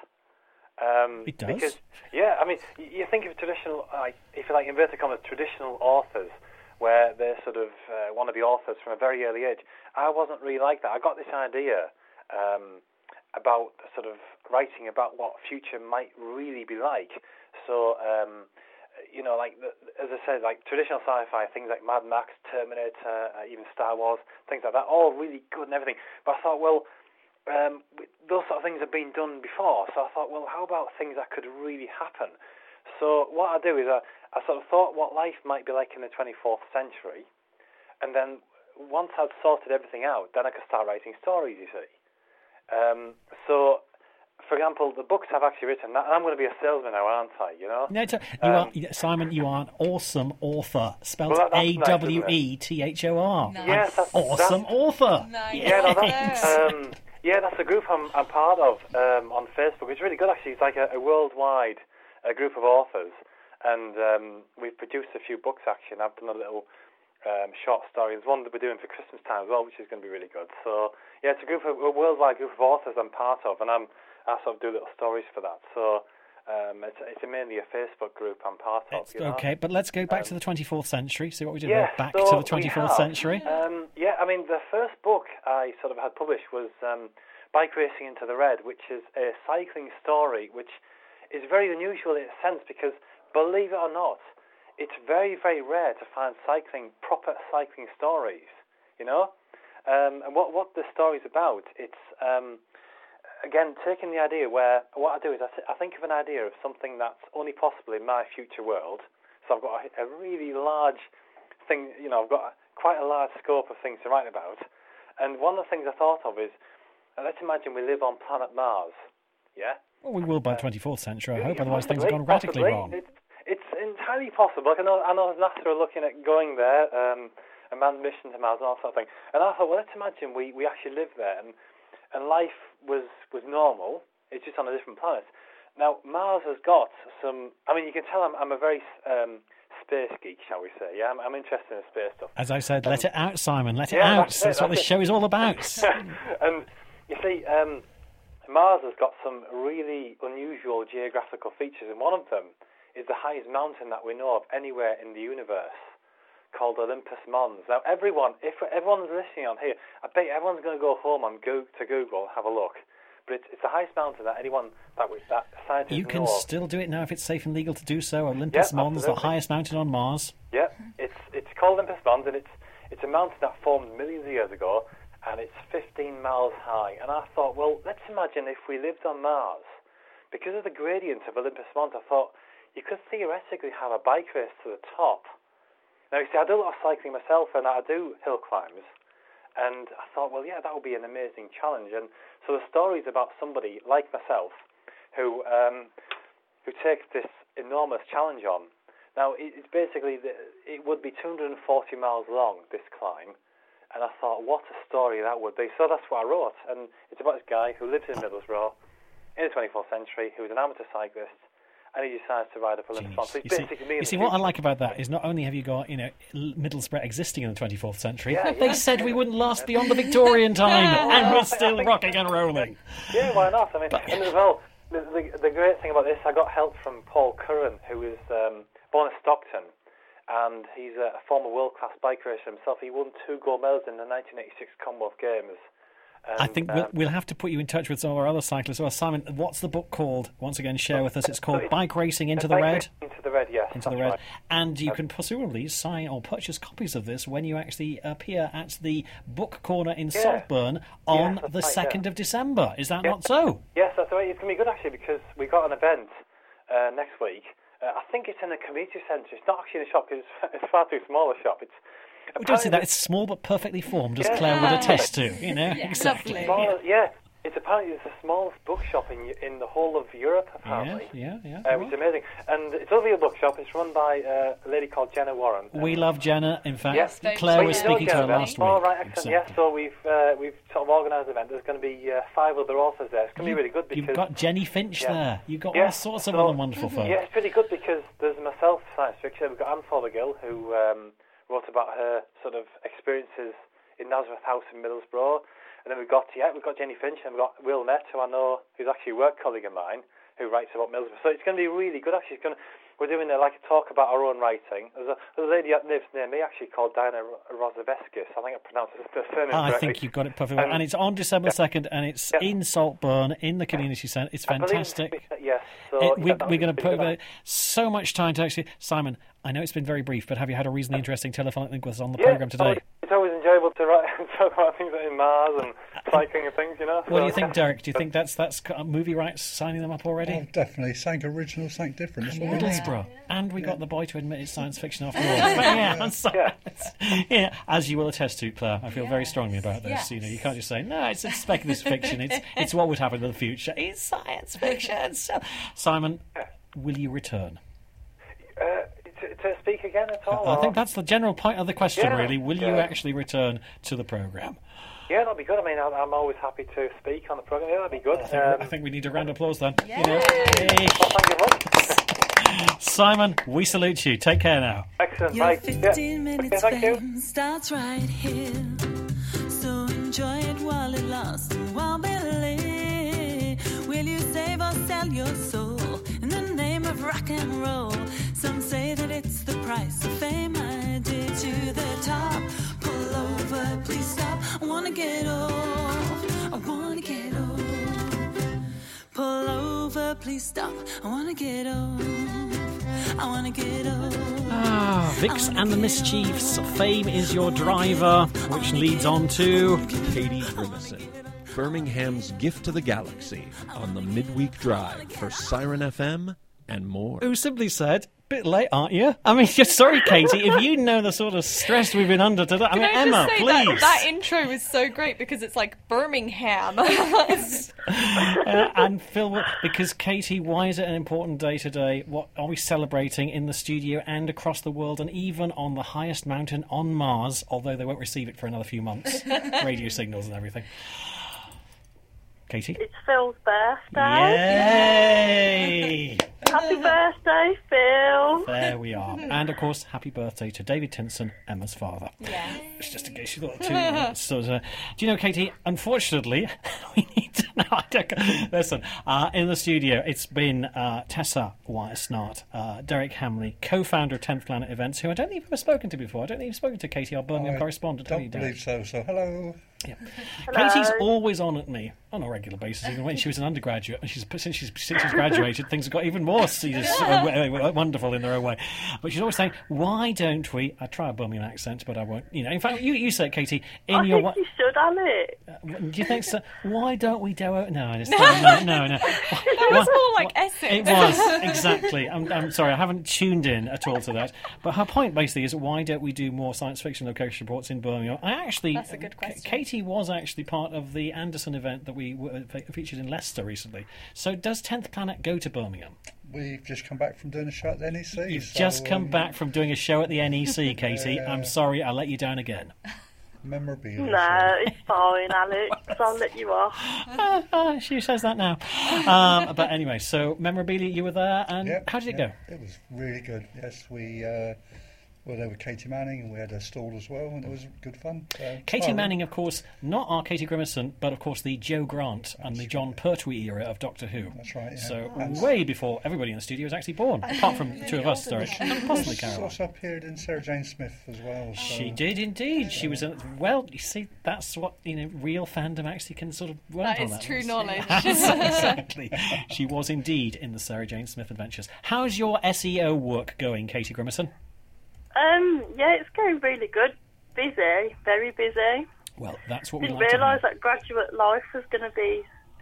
Um,
It does.
Because yeah, I mean, y- you think of traditional, like, if you like, inverted commas, traditional authors, where they're sort of uh, wannabe authors from a very early age. I wasn't really like that. I got this idea um, about sort of writing about what future might really be like. So. Um, You know, like, the, as I said, like traditional sci-fi, things like Mad Max, Terminator, uh, even Star Wars, things like that, all really good and everything. But I thought, well, um, those sort of things have been done before. So I thought, well, how about things that could really happen? So what I do is I, I sort of thought what life might be like in the twenty-fourth century. And then once I'd sorted everything out, then I could start writing stories, you see. Um, so... For example, the books I've actually written, I'm going to be a salesman now, aren't I, you know?
No, it's a- you
Um,
are, Simon, you are an awesome author, spelled
Well, that- that's
A
nice,
W E T H O R.
Nice. Yes, that's-
awesome
that's-
author.
Yeah, no, that's, um, yeah, that's a group I'm, I'm part of um, on Facebook. It's really good, actually. It's like a, a worldwide uh, group of authors, and um, we've produced a few books, actually, and I've done a little um, short story. There's one that we're doing for Christmas time as well, which is going to be really good. So, yeah, it's a group of, a worldwide group of authors I'm part of, and I'm I sort of do little stories for that. So um, it's, it's mainly a Facebook group I'm part of. You know?
Okay, but let's go back to the twenty-fourth century, see what we did
Yeah,
there. Back
so
to the
we
twenty-fourth
have.
century.
Um, yeah, I mean, the first book I sort of had published was um, Bike Racing into the Red, which is a cycling story, which is very unusual in a sense because, believe it or not, it's very, very rare to find cycling, proper cycling stories, you know? Um, and what, what the story's about, it's... Um, Again, taking the idea where, what I do is I, th- I think of an idea of something that's only possible in my future world. So I've got a, a really large thing, you know, I've got a, quite a large scope of things to write about. And one of the things I thought of is, uh, let's imagine we live on planet Mars, yeah?
Well, we will by the twenty-fourth century, I hope,
Yeah,
otherwise things have
possibly,
gone radically
possibly.
wrong.
It's, it's entirely possible. Like, I know, I know NASA are looking at going there, um, a manned mission to Mars and all sort of thing. And I thought, well, let's imagine we, we actually live there and and life was, was normal. It's just on a different planet. Now, Mars has got some... I mean, you can tell I'm, I'm a very um, space geek, shall we say. Yeah, I'm, I'm interested in space stuff.
As I said, let it out, Simon, let it
Yeah,
out.
that's
That's,
it,
what
that's
this
it.
show is all about.
And, you see, um, Mars has got some really unusual geographical features, and one of them is the highest mountain that we know of anywhere in the universe, called Olympus Mons. Now, everyone, if everyone's listening on here, I bet everyone's going to go home on go to Google and have a look. But it's, it's the highest mountain that anyone that we, that scientists
You can
know of.
still do it now if it's safe and legal to do so. Olympus
Yeah,
Mons, the
absolutely.
highest mountain on Mars.
Yeah, it's it's called Olympus Mons, and it's it's a mountain that formed millions of years ago, and it's fifteen miles high. And I thought, well, let's imagine if we lived on Mars. Because of the gradient of Olympus Mons, I thought you could theoretically have a bike race to the top. Now, you see, I do a lot of cycling myself, and I do hill climbs, and I thought, well, yeah, that would be an amazing challenge. And so the story is about somebody like myself who um, who takes this enormous challenge on. Now, it- it's basically, the, it would be two hundred forty miles long, this climb, and I thought, what a story that would be. So that's what I wrote, and it's about this guy who lives in Middlesbrough in the twenty-fourth century, who was an amateur cyclist, and he decides to ride up Olympus Mons. So it's
You see,
basically me in
you
the
see what I
future.
like about that is not only have you got, you know, L- Middlesbrough existing in the twenty-fourth century,
Yeah,
they
yeah.
said we wouldn't last beyond the Victorian time, and we're still rocking and rolling.
Yeah, why not? I mean, and as well, the, the, the great thing about this, I got help from Paul Curran, who is um, born in Stockton, and he's a, a former world-class bike racer himself. He won two gold medals in the nineteen eighty-six Commonwealth Games. And,
I think we'll,
um,
we'll have to put you in touch with some of our other cyclists. Well, Simon, what's the book called? Once again, share with us. It's called Bike Racing Into the
Bike
Red.
Racing Into the Red, yes.
Into the
that's
Red.
right.
And you can presumably sign or purchase copies of this when you actually appear at the Book Corner in
Yeah.
Saltburn on
that's
the
right,
second
yeah.
of December. Is that
Yeah.
not so?
Yes, that's right. It's going to be good, actually, because we got an event uh, next week. Uh, I think it's in a community centre. It's not actually in a shop, because it's, it's far too small a shop. It's
We don't see that. It's small but perfectly formed, as
Yeah.
Claire would attest to. You know,
Yeah.
exactly.
Small, yeah. It's apparently it's the smallest bookshop in in the whole of Europe, apparently.
Yeah, yeah,
Uh, which is amazing. And it's only a bookshop. It's run by uh, a lady called Jenna Warren.
We love Jenna. In fact,
Yes.
Claire
Well,
was
you know
speaking to her
Jenna,
last
Oh,
week.
right, excellent. Yeah, so we've uh, we've sort of organised an event. There's going to be uh, five other authors there. It's going to be really good because
You've got Jenny Finch
Yeah.
there. You've got
Yeah,
all sorts of
so-
other wonderful folk.
Yeah, it's pretty good because there's myself, science fiction. We've got Anne Fothergill, who um, wrote about her sort of experiences in Nazareth House in Middlesbrough. And then we've got, yeah, we've got Jenny Finch, and we've got Will Nett, who I know, who's actually a work colleague of mine, who writes about Middlesbrough. So it's going to be really good, actually. It's going to, we're doing uh, like a talk about our own writing. There's a, there's a lady that lives near me, actually, called Diana Rozaveskis. I think I pronounced her surname
Ah, I
correctly.
think you've got it perfectly.
Um,
and it's on December second, and it's in Saltburn, in the community centre. It's
I believe
fantastic.
it's- Yes. So,
It-
yeah,
we,
that
we're going to
would be
put
good.
uh, so much time to actually... Simon, I know it's been very brief, but have you had a reasonably interesting telephonic link with us on the
Yeah,
programme today?
It's always enjoyable to write, talk about things like in Mars and cycling and things, you know.
What do you
So,
think,
yeah.
Derek? Do you think that's that's uh, movie rights signing them up already?
Oh, definitely. Something original, something different. That's what we need.
Middlesbrough. And we got the boy to admit it's science fiction after all. But yeah, I'm sorry. Yeah, as you will attest to, Claire, I feel very strongly about this.
Yes.
You know, you can't just say, no, it's, it's speculative fiction. It's it's what would happen in the future. It's science fiction. So, Simon, will you return?
Uh, to, to speak again at all?
I
or-
think that's the general point of the question,
Yeah,
really. Will you
yeah.
actually return to the programme?
Yeah, that'd be good. I mean, I'm, I'm always happy to speak on the programme. Yeah, that'd be good.
I think,
Um,
I think we need a round of applause then. You know.
well, thank you very much.
Simon, we salute you. Take care now.
Excellent.
Your
Bye.
fifteen
Yeah.
minutes
Okay, thank you.
fame starts right here. So enjoy it while it lasts and while we live. Will you save or sell your soul in the name of rock and roll? Some say that it's the price of fame. I did to the top. Pull over, please stop. I wanna get off. I wanna get off. Pull over, please stop. I wanna get off. I wanna get off.
Ah, Vix and the Mischiefs. Fame is your driver, which leads on to
Katie Grimison. Birmingham's gift to the galaxy on the midweek drive for Siren F M and more.
who simply said, "Bit late, aren't you?" I mean, just sorry, Katie, if you know the sort of stress we've been under today. I
Can
mean,
I
Emma,
just say
please.
That, that intro was so great because it's like Birmingham.
Uh, and Phil, because Katie, why is it an important day today? What are we celebrating in the studio and across the world, and even on the highest mountain on Mars? Although they won't receive it for another few months, radio signals and everything. Katie,
It's Phil's birthday.
yay!
Happy birthday, Phil.
There we are. And of course, happy birthday to David Tinson, Emma's father.
Yeah.
It's just in case you thought too. So, uh, do you know, Katie? Unfortunately, we need to know. I don't, listen, uh, in the studio, it's been uh, Tessa Wyatt-Snart, uh, Derek Hamley, co-founder of tenth Planet Events, who I don't think I've spoken to before. I don't think you've spoken to Katie, our Birmingham
I
correspondent. have you,
don't
Derek?
believe so. So, hello.
Yeah.
Hello.
Katie's always on at me on a regular basis, even when she was an undergraduate. And she's since she's since she's graduated, things have got even more serious, uh, w- w- wonderful in their own way. But she's always saying, "Why don't we?" I try a Birmingham accent, but I won't. You know, in fact, you you say it, Katie. In
I
your
think you should, Alex.
do you think so? Why don't we do it? No, I just, no, no, no.
That was more like Essex.
It was, exactly. I'm, I'm sorry, I haven't tuned in at all to that. But her point basically is, why don't we do more science fiction location reports in Birmingham? I actually,
That's a good question.
K- Katie was actually part of the Anderson event that we were fe- featured in Leicester recently. So does tenth Planet go to Birmingham?
We've just come back from doing a show at the N E C.
You've
so,
just come
um,
back from doing a show at the N E C, Katie.
Yeah.
I'm sorry, I let you down again.
Memorabilia.
No, it's fine, Alex. I'll let you off.
Ah, ah, she says that now. Um, but anyway, so memorabilia, you were there, and
Yep,
how did it
yep.
go?
It was really good. Yes, we uh, were there with Katie Manning, and we had a stall as well, and it was good fun. Uh,
Katie
oh,
Manning, of course, not our Katie Grimison, but of course the Joe Grant and the John Pertwee era of Doctor Who.
That's right, yeah.
So
And-
way before everybody in the studio was actually born, apart from the two of us, sorry, and possibly
She
Caroline.
also appeared in Sarah Jane Smith as well. So.
She did indeed. She was a, well. You see, that's what you know. Real fandom actually can sort of work
That
on
is
that.
true
It's-
knowledge.
exactly. She was indeed in the Sarah Jane Smith adventures. How's your S E O work going, Katie Grimison?
Um, yeah, it's going really good. Busy, very busy.
Well, that's what we
Didn't
like to
realise
hear.
that graduate life was going to be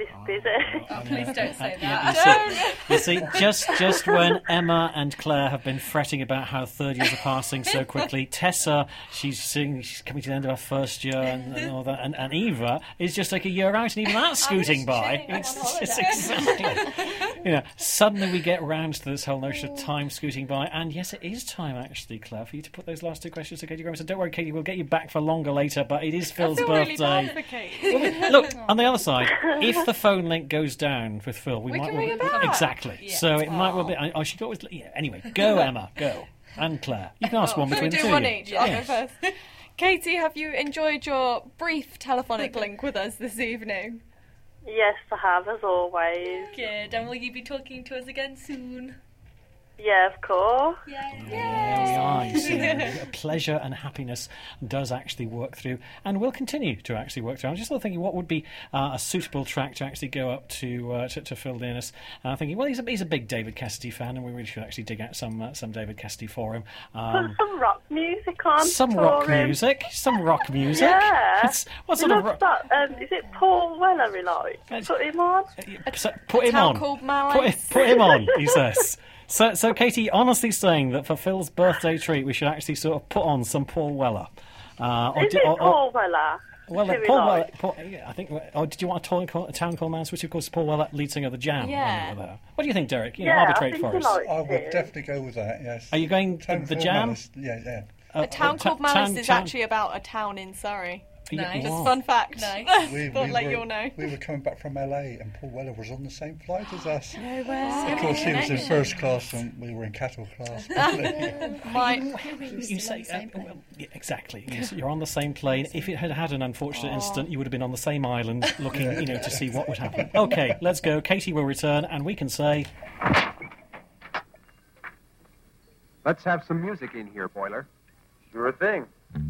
this busy.
Oh, please don't say
Uh, yeah,
that.
you, see, you see, just just when Emma and Claire have been fretting about how third years are passing so quickly, Tessa, she's seeing, she's coming to the end of her first year, and, and all that, and, and Eva is just like a year out, and even that's scooting by. It's, it's exactly, you know. Suddenly we get round to this whole notion of time scooting by, and yes, it is time actually, Claire, for you to put those last two questions to Katie Graham. So don't worry, Katie, we'll get you back for longer later. But it is Phil's
I feel really
birthday.
bad for Katie.
Well, look, on the other side, if the phone link goes down with Phil, we,
We
might
can
well,
ring him back.
exactly.
Yeah.
So it might well be. I, I should always. Yeah. Anyway, go Emma, go, and Claire. You can ask one
Should we
between the
do
two.
one
of you.
each? I'll go
Yes.
first. Katie, have you enjoyed your brief telephonic link with us this evening?
Yes, I have, as always.
Good. And will you be talking to us again soon?
Yeah, of course.
Yay.
There we are. You see, pleasure and happiness does actually work through, and will continue to actually work through. I was just sort of thinking, what would be uh, a suitable track to actually go up to uh, to, to Phil Dearness? And I'm thinking, well, he's a, he's a big David Cassidy fan, and we really should actually dig out some uh, some David Cassidy for him. Um,
Put some rock music on.
some
for
rock
him.
music, some rock music.
Yeah.
It's, what
He
sort of
loves
rock?
that, um, is it Paul Weller he likes? Put him on.
So, put him
town
on.
called
Put,
Malice.
put him on, he says. So, so Katie, honestly saying that for Phil's birthday treat, we should actually sort of put on some Paul Weller. Uh, or
Is
di-
it
or- or-
Paul Weller?
Well,
Who
uh,
he
Paul Weller.
likes?
Paul, yeah, I think. Or did you want a, town call, a town called Mouse, which of course is Paul Weller, lead singer of the Jam?
Yeah.
over there. What do you think, Derek? You know,
Yeah, I
arbitrate
think
for
he
us.
likes
I would
it.
definitely go with that, yes.
Are you going to
Town
the
Called
Jam?
Malice, yeah, yeah.
Uh,
A town
ta-
called Malice
town-
is
town-
actually about a town in Surrey.
Nice.
Just
Wow.
fun fact.
Nice.
We,
Thought
we
like
were,
you'll know.
we were coming back from L A and Paul Weller was on the same flight as us.
No way.
Of course, he was in first class and we were in cattle class.
My,
You say, uh, well, yeah, exactly. Yes, you're on the same plane. If it had had an unfortunate incident, you would have been on the same island, looking, you know, to see what would happen. Okay, let's go. Katie will return, and we can say,
Let's have some music in here, Boiler. Sure thing.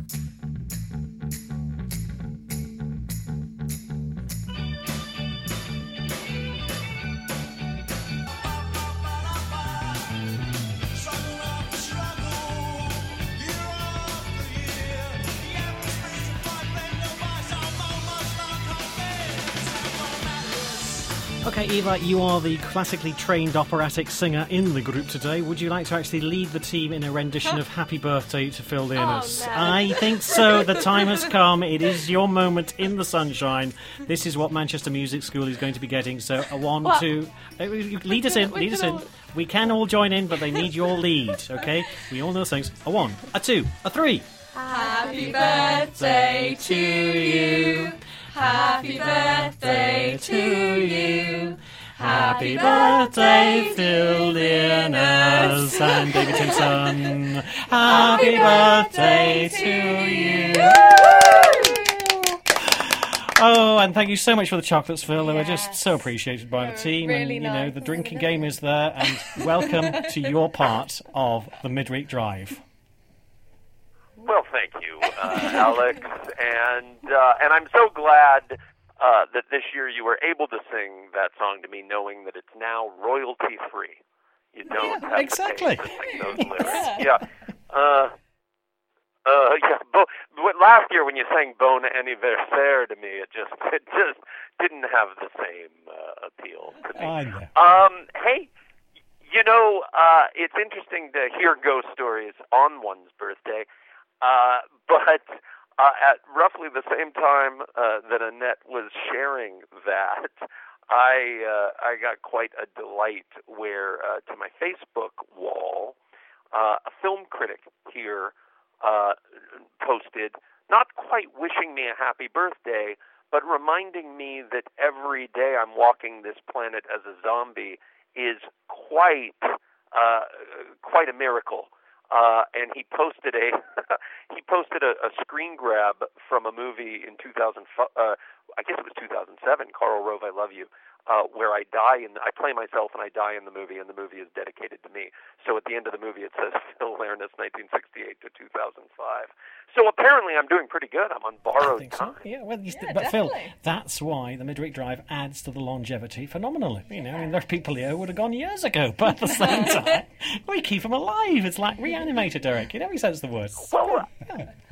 okay, Eva, you are the classically trained operatic singer in the group today. Would you like to actually lead the team in a rendition of Happy Birthday to Phil Dearness?
Oh, no.
I think so. The time has come. It is your moment in the sunshine. This is what Manchester Music School is going to be getting. So, a one,
What?
two... uh, you- Lead us in.
We
Lead us
can
in.
all-
We can all join in, but they need your lead, okay? We all know things. A one, a two, a three.
Happy birthday to you. Happy birthday to you.
Happy birthday, Phil Dearness and David Simpson. Happy birthday to you. Oh, and thank you so much for the chocolates, Phil. They were just so appreciated by the team.
really
and, you know,
nice.
the drinking game is there. And welcome to your part of the Midweek Drive.
Well, thank you, uh, Alex, and uh, and I'm so glad uh, that this year you were able to sing that song to me, knowing that it's now royalty free. You don't
Yeah,
have
exactly.
to pay to sing those lyrics. Yeah. Uh, uh, yeah. Bo- but last year when you sang "Bon Anniversaire" to me, it just it just didn't have the same uh, appeal to me.
I know.
Um, hey, you know, uh, it's interesting to hear ghost stories on one's birthday, uh, but uh, at roughly the same time uh, that Annette was sharing that, I uh, I got quite a delight where uh, to my Facebook wall, uh, a film critic here uh, posted, not quite wishing me a happy birthday, but reminding me that every day I'm walking this planet as a zombie is quite uh, quite a miracle. Uh, and he posted a he posted a, a screen grab from a movie in two thousand five, uh, I guess it was two thousand seven, Karl Rove, I Love You, uh, where I die in I play myself and I die in the movie, and the movie is dedicated to me. So at the end of the movie, it says Phil Dearness, nineteen sixty-eight to two thousand five. So apparently, I'm doing pretty good. I'm on borrowed time.
Yeah, well, you
Yeah,
but Phil,
definitely.
that's why the Midweek Drive adds to the longevity phenomenally. You know, I mean, there are people here who would have gone years ago, but at the same time, we keep them alive. It's like reanimated, Derek. In every sense of the word.
Well,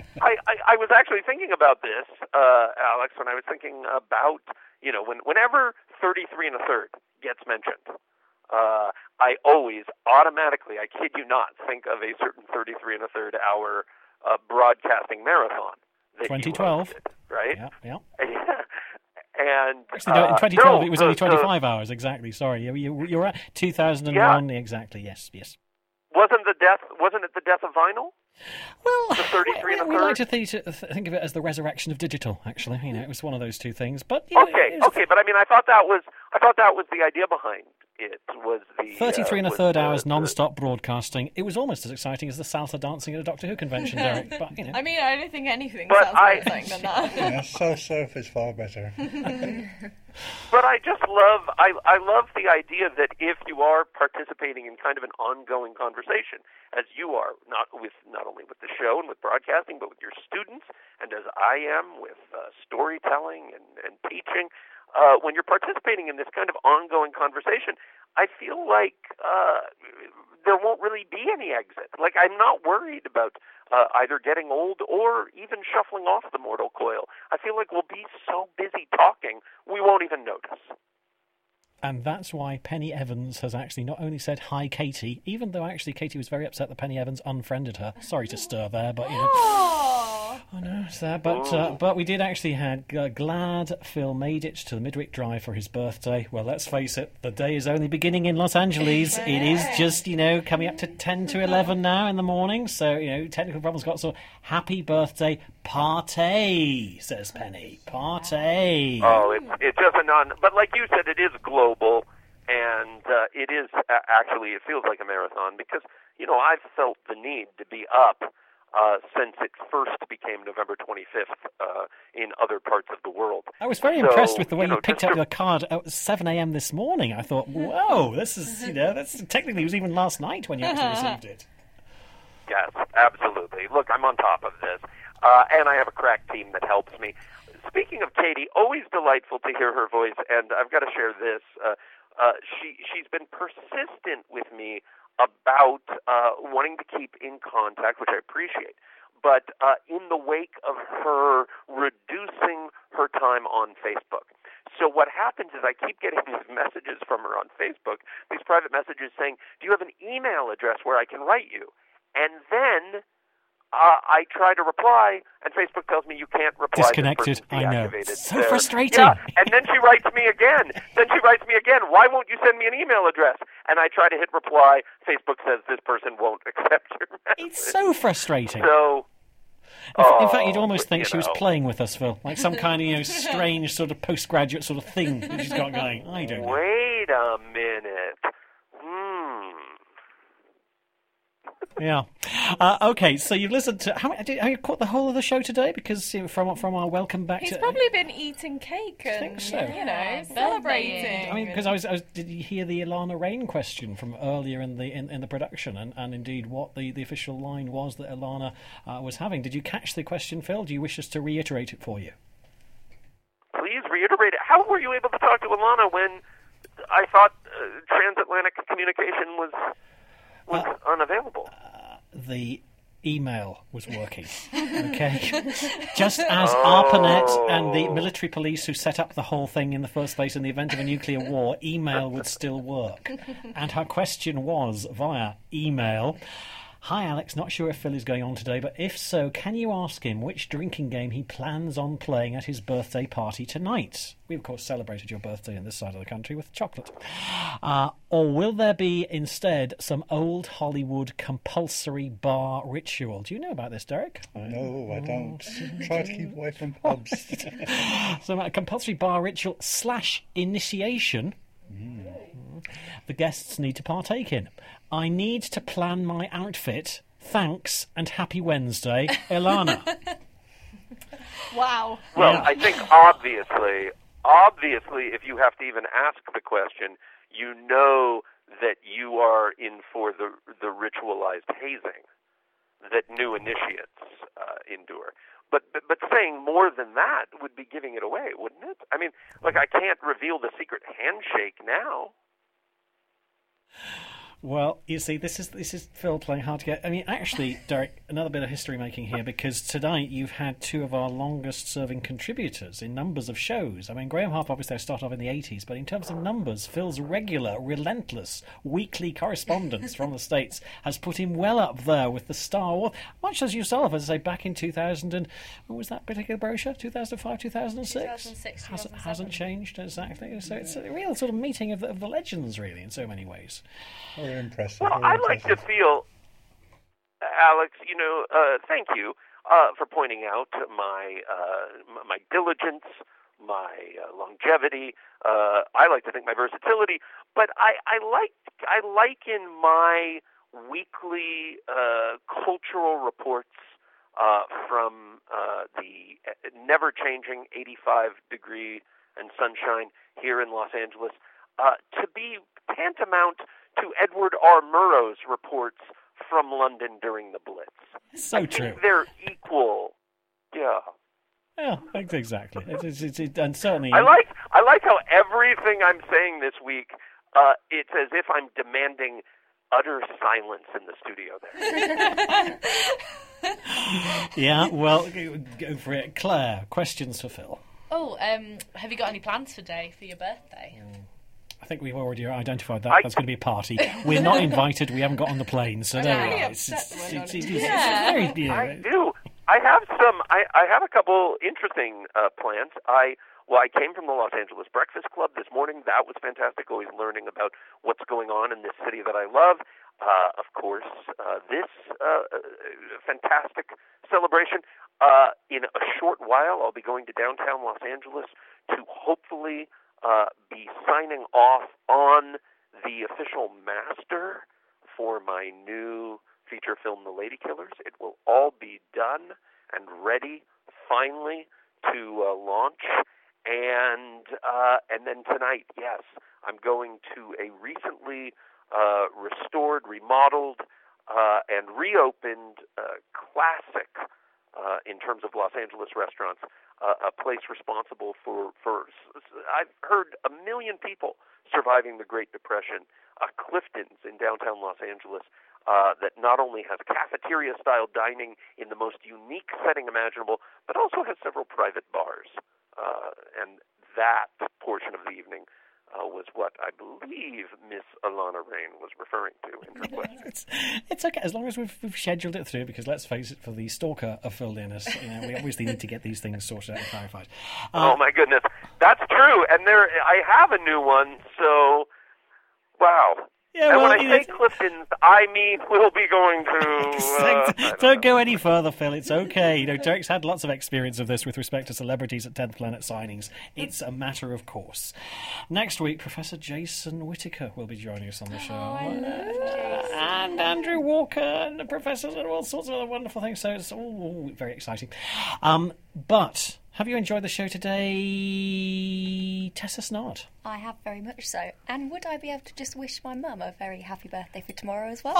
I, I, I was actually thinking about this, uh, Alex, when I was thinking about, you know, when, whenever thirty-three and a third gets mentioned, uh, I always automatically, I kid you not, think of a certain thirty-three and a third hour uh, broadcasting marathon. that you
twenty twelve.
hosted, right?
Yeah, yeah.
And
Actually, no, in
uh,
twenty twelve
no,
it was
the-
only
the-
twenty-five hours, exactly. Sorry, you, you, you were at two thousand one, exactly, yes, yes.
Wasn't the death? Wasn't it the death of vinyl?
Well,
the thirty-three and a
We
third.
like to think, to think of it as the resurrection of digital, actually. You know, it was one of those two things. But you know,
Okay,
it was
okay, but I mean, I thought that was, I thought that was the idea behind it. Was the
thirty-three
uh,
and a
was
third
the-
hours non-stop broadcasting. It was almost as exciting as the salsa dancing at a Doctor Who convention, Derek. But, you know.
I mean, I don't think anything
But
sounds
I-
more exciting than that.
Yeah, so surf is far better.
But I just love, I, I love the idea that if you are participating in kind of an ongoing conversation, as you are, not with not only with the show and with broadcasting, but with your students, and as I am with uh, storytelling and, and teaching, uh, when you're participating in this kind of ongoing conversation, I feel like uh, there won't really be any exit. Like, I'm not worried about uh, either getting old or even shuffling off the mortal coil. I feel like we'll be so busy talking, we won't even notice.
And that's why Penny Evans has actually not only said hi, Katie, even though actually Katie was very upset that Penny Evans unfriended her. Sorry to stir there, but you know. I know it's there, but uh, but we did actually had uh, glad Phil made it to the Midwick Drive for his birthday. Well, let's face it, the day is only beginning in Los Angeles. It is just you know coming up to ten to eleven now in the morning, so you know technical problems got so happy birthday party, says Penny, party.
Oh, it's it's just a non. But like you said, it is global, and uh, it is uh, actually it feels like a marathon because you know I've felt the need to be up uh, since it first became November twenty-fifth uh, in other parts of the world.
I was very
So,
impressed with the way
you
you,
know,
picked
just
up
to-
your card at seven a.m. this morning. I thought, whoa, this is, you know, that's technically it was even last night when you actually received it.
Yes, absolutely. Look, I'm on top of this, uh, and I have a crack team that helps me. Speaking of Katie, always delightful to hear her voice, and I've got to share this. Uh, uh, she she's been persistent with me about uh, wanting to keep in contact, which I appreciate. But uh, in the wake of her reducing her time on Facebook. So what happens is I keep getting these messages from her on Facebook, these private messages saying, do you have an email address where I can write you? And then uh, I try to reply, and Facebook tells me you can't reply.
Disconnected, I know. So
there.
frustrating.
Yeah, and then she writes me again. Then she writes me again. Why won't you send me an email address? And I try to hit reply. Facebook says this person won't accept your message.
It's so frustrating.
So,
In,
oh,
in fact, you'd almost think
you
she was
know.
playing with us, Phil, like some kind of you know strange sort of postgraduate sort of thing that she's got going. I don't know.
Wait a minute. Hmm.
Yeah. Uh, okay, so you've listened to. How, did, have you caught the whole of the show today? Because you know, from from our welcome back
He's
to.
probably been eating cake and,
think so.
you know,
Yeah,
celebrating.
I mean, because I was, I was, did you hear the Ilana Rain question from earlier in the in, in the production, and, and indeed what the, the official line was that Ilana uh, was having? Did you catch the question, Phil? Do you wish us to reiterate it for you?
Please reiterate it. How were you able to talk to Alana when I thought uh, transatlantic communication was was
Uh,
unavailable?
The email was working. Okay, just as ARPANET and the military police who set up the whole thing in the first place in the event of a nuclear war, email would still work. And her question was via email. Hi Alex, not sure if Phil is going on today, but if so, can you ask him which drinking game he plans on playing at his birthday party tonight? We, of course, celebrated your birthday in this side of the country with chocolate. Uh, or will there be, instead, some old Hollywood compulsory bar ritual? Do you know about this, Derek?
No, I don't. Try to keep away from pubs.
So a compulsory bar ritual slash initiation the guests need to partake in. I need to plan my outfit. Thanks and happy Wednesday, Ilana.
Wow.
Well,
Yeah.
I think obviously, obviously, if you have to even ask the question, you know that you are in for the the ritualized hazing that new initiates uh, endure. But, but but saying more than that would be giving it away, wouldn't it? I mean, like I can't reveal the secret handshake now.
Well, you see, this is this is Phil playing hard to get. I mean, actually, Derek, another bit of history making here, because tonight you've had two of our longest-serving contributors in numbers of shows. I mean, Graham Harp obviously started off in the eighties, but in terms of numbers, Phil's regular, relentless, weekly correspondence from the States has put him well up there with the Star Wars, much as yourself, as I say, back in two thousand and what was that particular brochure? two thousand five, two thousand six?
two thousand six,
hasn't, hasn't changed exactly. So it's a real sort of meeting of the, of the legends, really, in so many ways.
Very impressive.
Well,
very
I like to
impressive.
feel, Alex, you know, uh, thank you uh, for pointing out my uh, m- my diligence, my uh, longevity. Uh, I like to think my versatility, but I, I like I liken my weekly uh, cultural reports uh, from uh, the never-changing eighty-five degree and sunshine here in Los Angeles uh, to be tantamount to Edward R. Murrow's reports from London during the Blitz.
So
I
true.
think they're equal. Yeah.
Yeah, exactly. It's, it's, it's, it, and certainly,
I like I like how everything I'm saying this week, uh, it's as if I'm demanding utter silence in the studio there.
Yeah, well, go, go for it. Claire, questions for Phil.
Oh, um, have you got any plans today for your birthday?
I think we've already identified that.
I-
That's going to be a party. We're not invited. We haven't got on the plane, so there we
really
are. It's,
upset
it's,
when
it's,
I
it's,
don't
it's,
do
it's
that.
very, you know,
I do. I have some. I, I have a couple interesting uh, plans. I well, I came from the Los Angeles Breakfast Club this morning. That was fantastic. Always learning about what's going on in this city that I love. Uh, of course, uh, this uh, fantastic celebration. Uh, in a short while, I'll be going to downtown Los Angeles to hopefully uh, be signing off on the official master for my new feature film, The Lady Killers. It will all be done and ready finally to uh, launch. And uh, and then tonight, yes, I'm going to a recently uh, restored, remodeled, uh, and reopened uh, classic uh, in terms of Los Angeles restaurants, uh, a place responsible for, for, I've heard a million people surviving the Great Depression, uh, Clifton's in downtown Los Angeles, uh, that not only has cafeteria-style dining in the most unique setting imaginable, but also has several private bars. Uh, and that portion of the evening uh, was what I believe Miss Alana Rain was referring to in her question.
it's, it's okay as long as we've, we've scheduled it through, because let's face it, for the stalker of Phil Dennis, you know, we obviously need to get these things sorted out and clarified. Uh,
Oh my goodness, that's true, and there I have a new one. So, wow.
Yeah,
and
well,
when I
you
say
know-
Clifton's, I mean we'll be going to. Uh,
Don't go any further, Phil. It's okay. You know, Derek's had lots of experience of this with respect to celebrities at tenth Planet signings. It's a matter of course. Next week, Professor Jason Whittaker will be joining us on the show. Uh, and Andrew Walker and the professors and all sorts of other wonderful things. So it's all very exciting. Um, but have you enjoyed the show today, Tessa Snod?
I have very much so. And would I be able to just wish my mum a very happy birthday for tomorrow as well?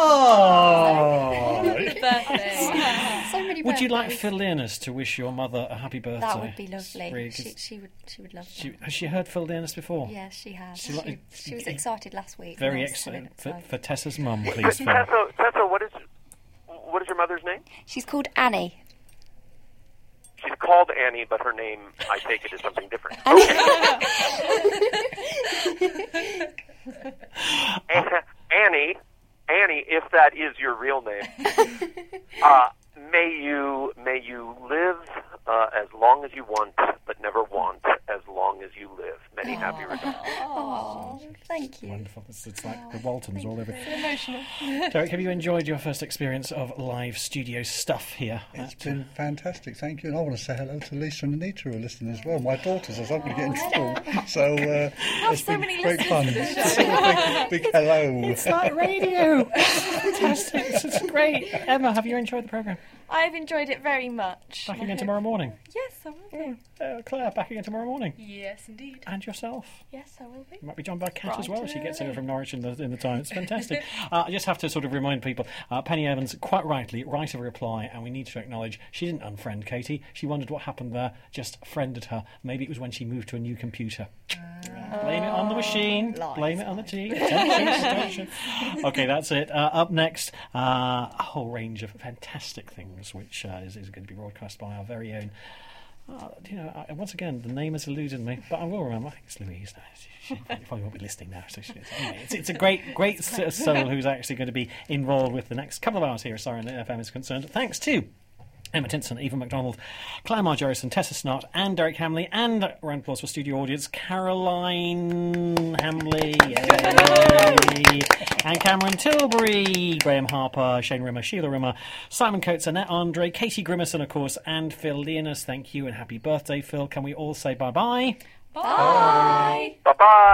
Oh!
Happy birthday. So many
Would you like
birthdays.
Phil Dennis to wish your mother a happy birthday?
That would be lovely.
Really, 'cause
She, she would. She would love that.
she, has she heard Phil Dennis before?
Yeah, she has.
She
She,
li-
she was excited last week.
Very
and I was telling
excited
her,
for,
so-
for Tessa's mum, please, Phil.
Tessa, Tessa, what is what is your mother's name?
She's called Annie.
She's called Annie, but her name, I take it, is something different. An- Annie, Annie, if that is your real name, uh, may you may you live uh, as long as you want, but never want as long as you live. Many happy returns.
Oh, thank you.
Wonderful. It's, it's like the Waltons all over.
So emotional.
Derek, have you enjoyed your first experience of live studio stuff here?
It's been fantastic, thank you. And I want to say hello to Lisa and Anita who are listening as well. My daughters, as I'm going to get in trouble. So uh, it's
so
been
many
great fun.
listeners to the
Just
show.
a big, big hello.
It's like radio. It's fantastic. It's, it's great. Emma, have you enjoyed the programme?
I've enjoyed it very much.
Back
and I
again
hope-
tomorrow morning.
Yes, I will be.
Uh, Claire, back again tomorrow morning.
Yes, indeed.
And yourself.
Yes, I will be.
You might be joined by Kat as
Right
well. She gets over
away.
from Norwich in the, in the time. It's fantastic. uh, I just have to sort of remind people, uh, Penny Evans, quite rightly, right of a reply, and we need to acknowledge she didn't unfriend Katie. She wondered what happened there, just friended her. Maybe it was when she moved to a new computer. Blame it on the machine.
Lies.
Blame it on the tea. Attention, attention. Okay, that's it. Uh, up next, uh, a whole range of fantastic things, which uh, is, is going to be broadcast by our very own. Uh, you know, I, once again, the name has eluded me, but I will remember. I think it's Louise. No, she, she probably won't be listening now. So she is. Anyway, it's, it's a great, great s- soul who's actually going to be involved with the next couple of hours here, as far as F M is concerned. Thanks to Emma Tinson, Eva MacDonald, Claire Margerison, Tessa Snott, and Derek Hamley, and round of applause for studio audience, Caroline Hamley, yay, and Cameron Tilbury, Graham Harper, Shane Rimmer, Sheila Rimmer, Simon Coates, Annette Andre, Katie Grimmerson, of course, and Phil Leonis. Thank you and happy birthday, Phil. Can we all say bye-bye?
Bye.
Bye-bye.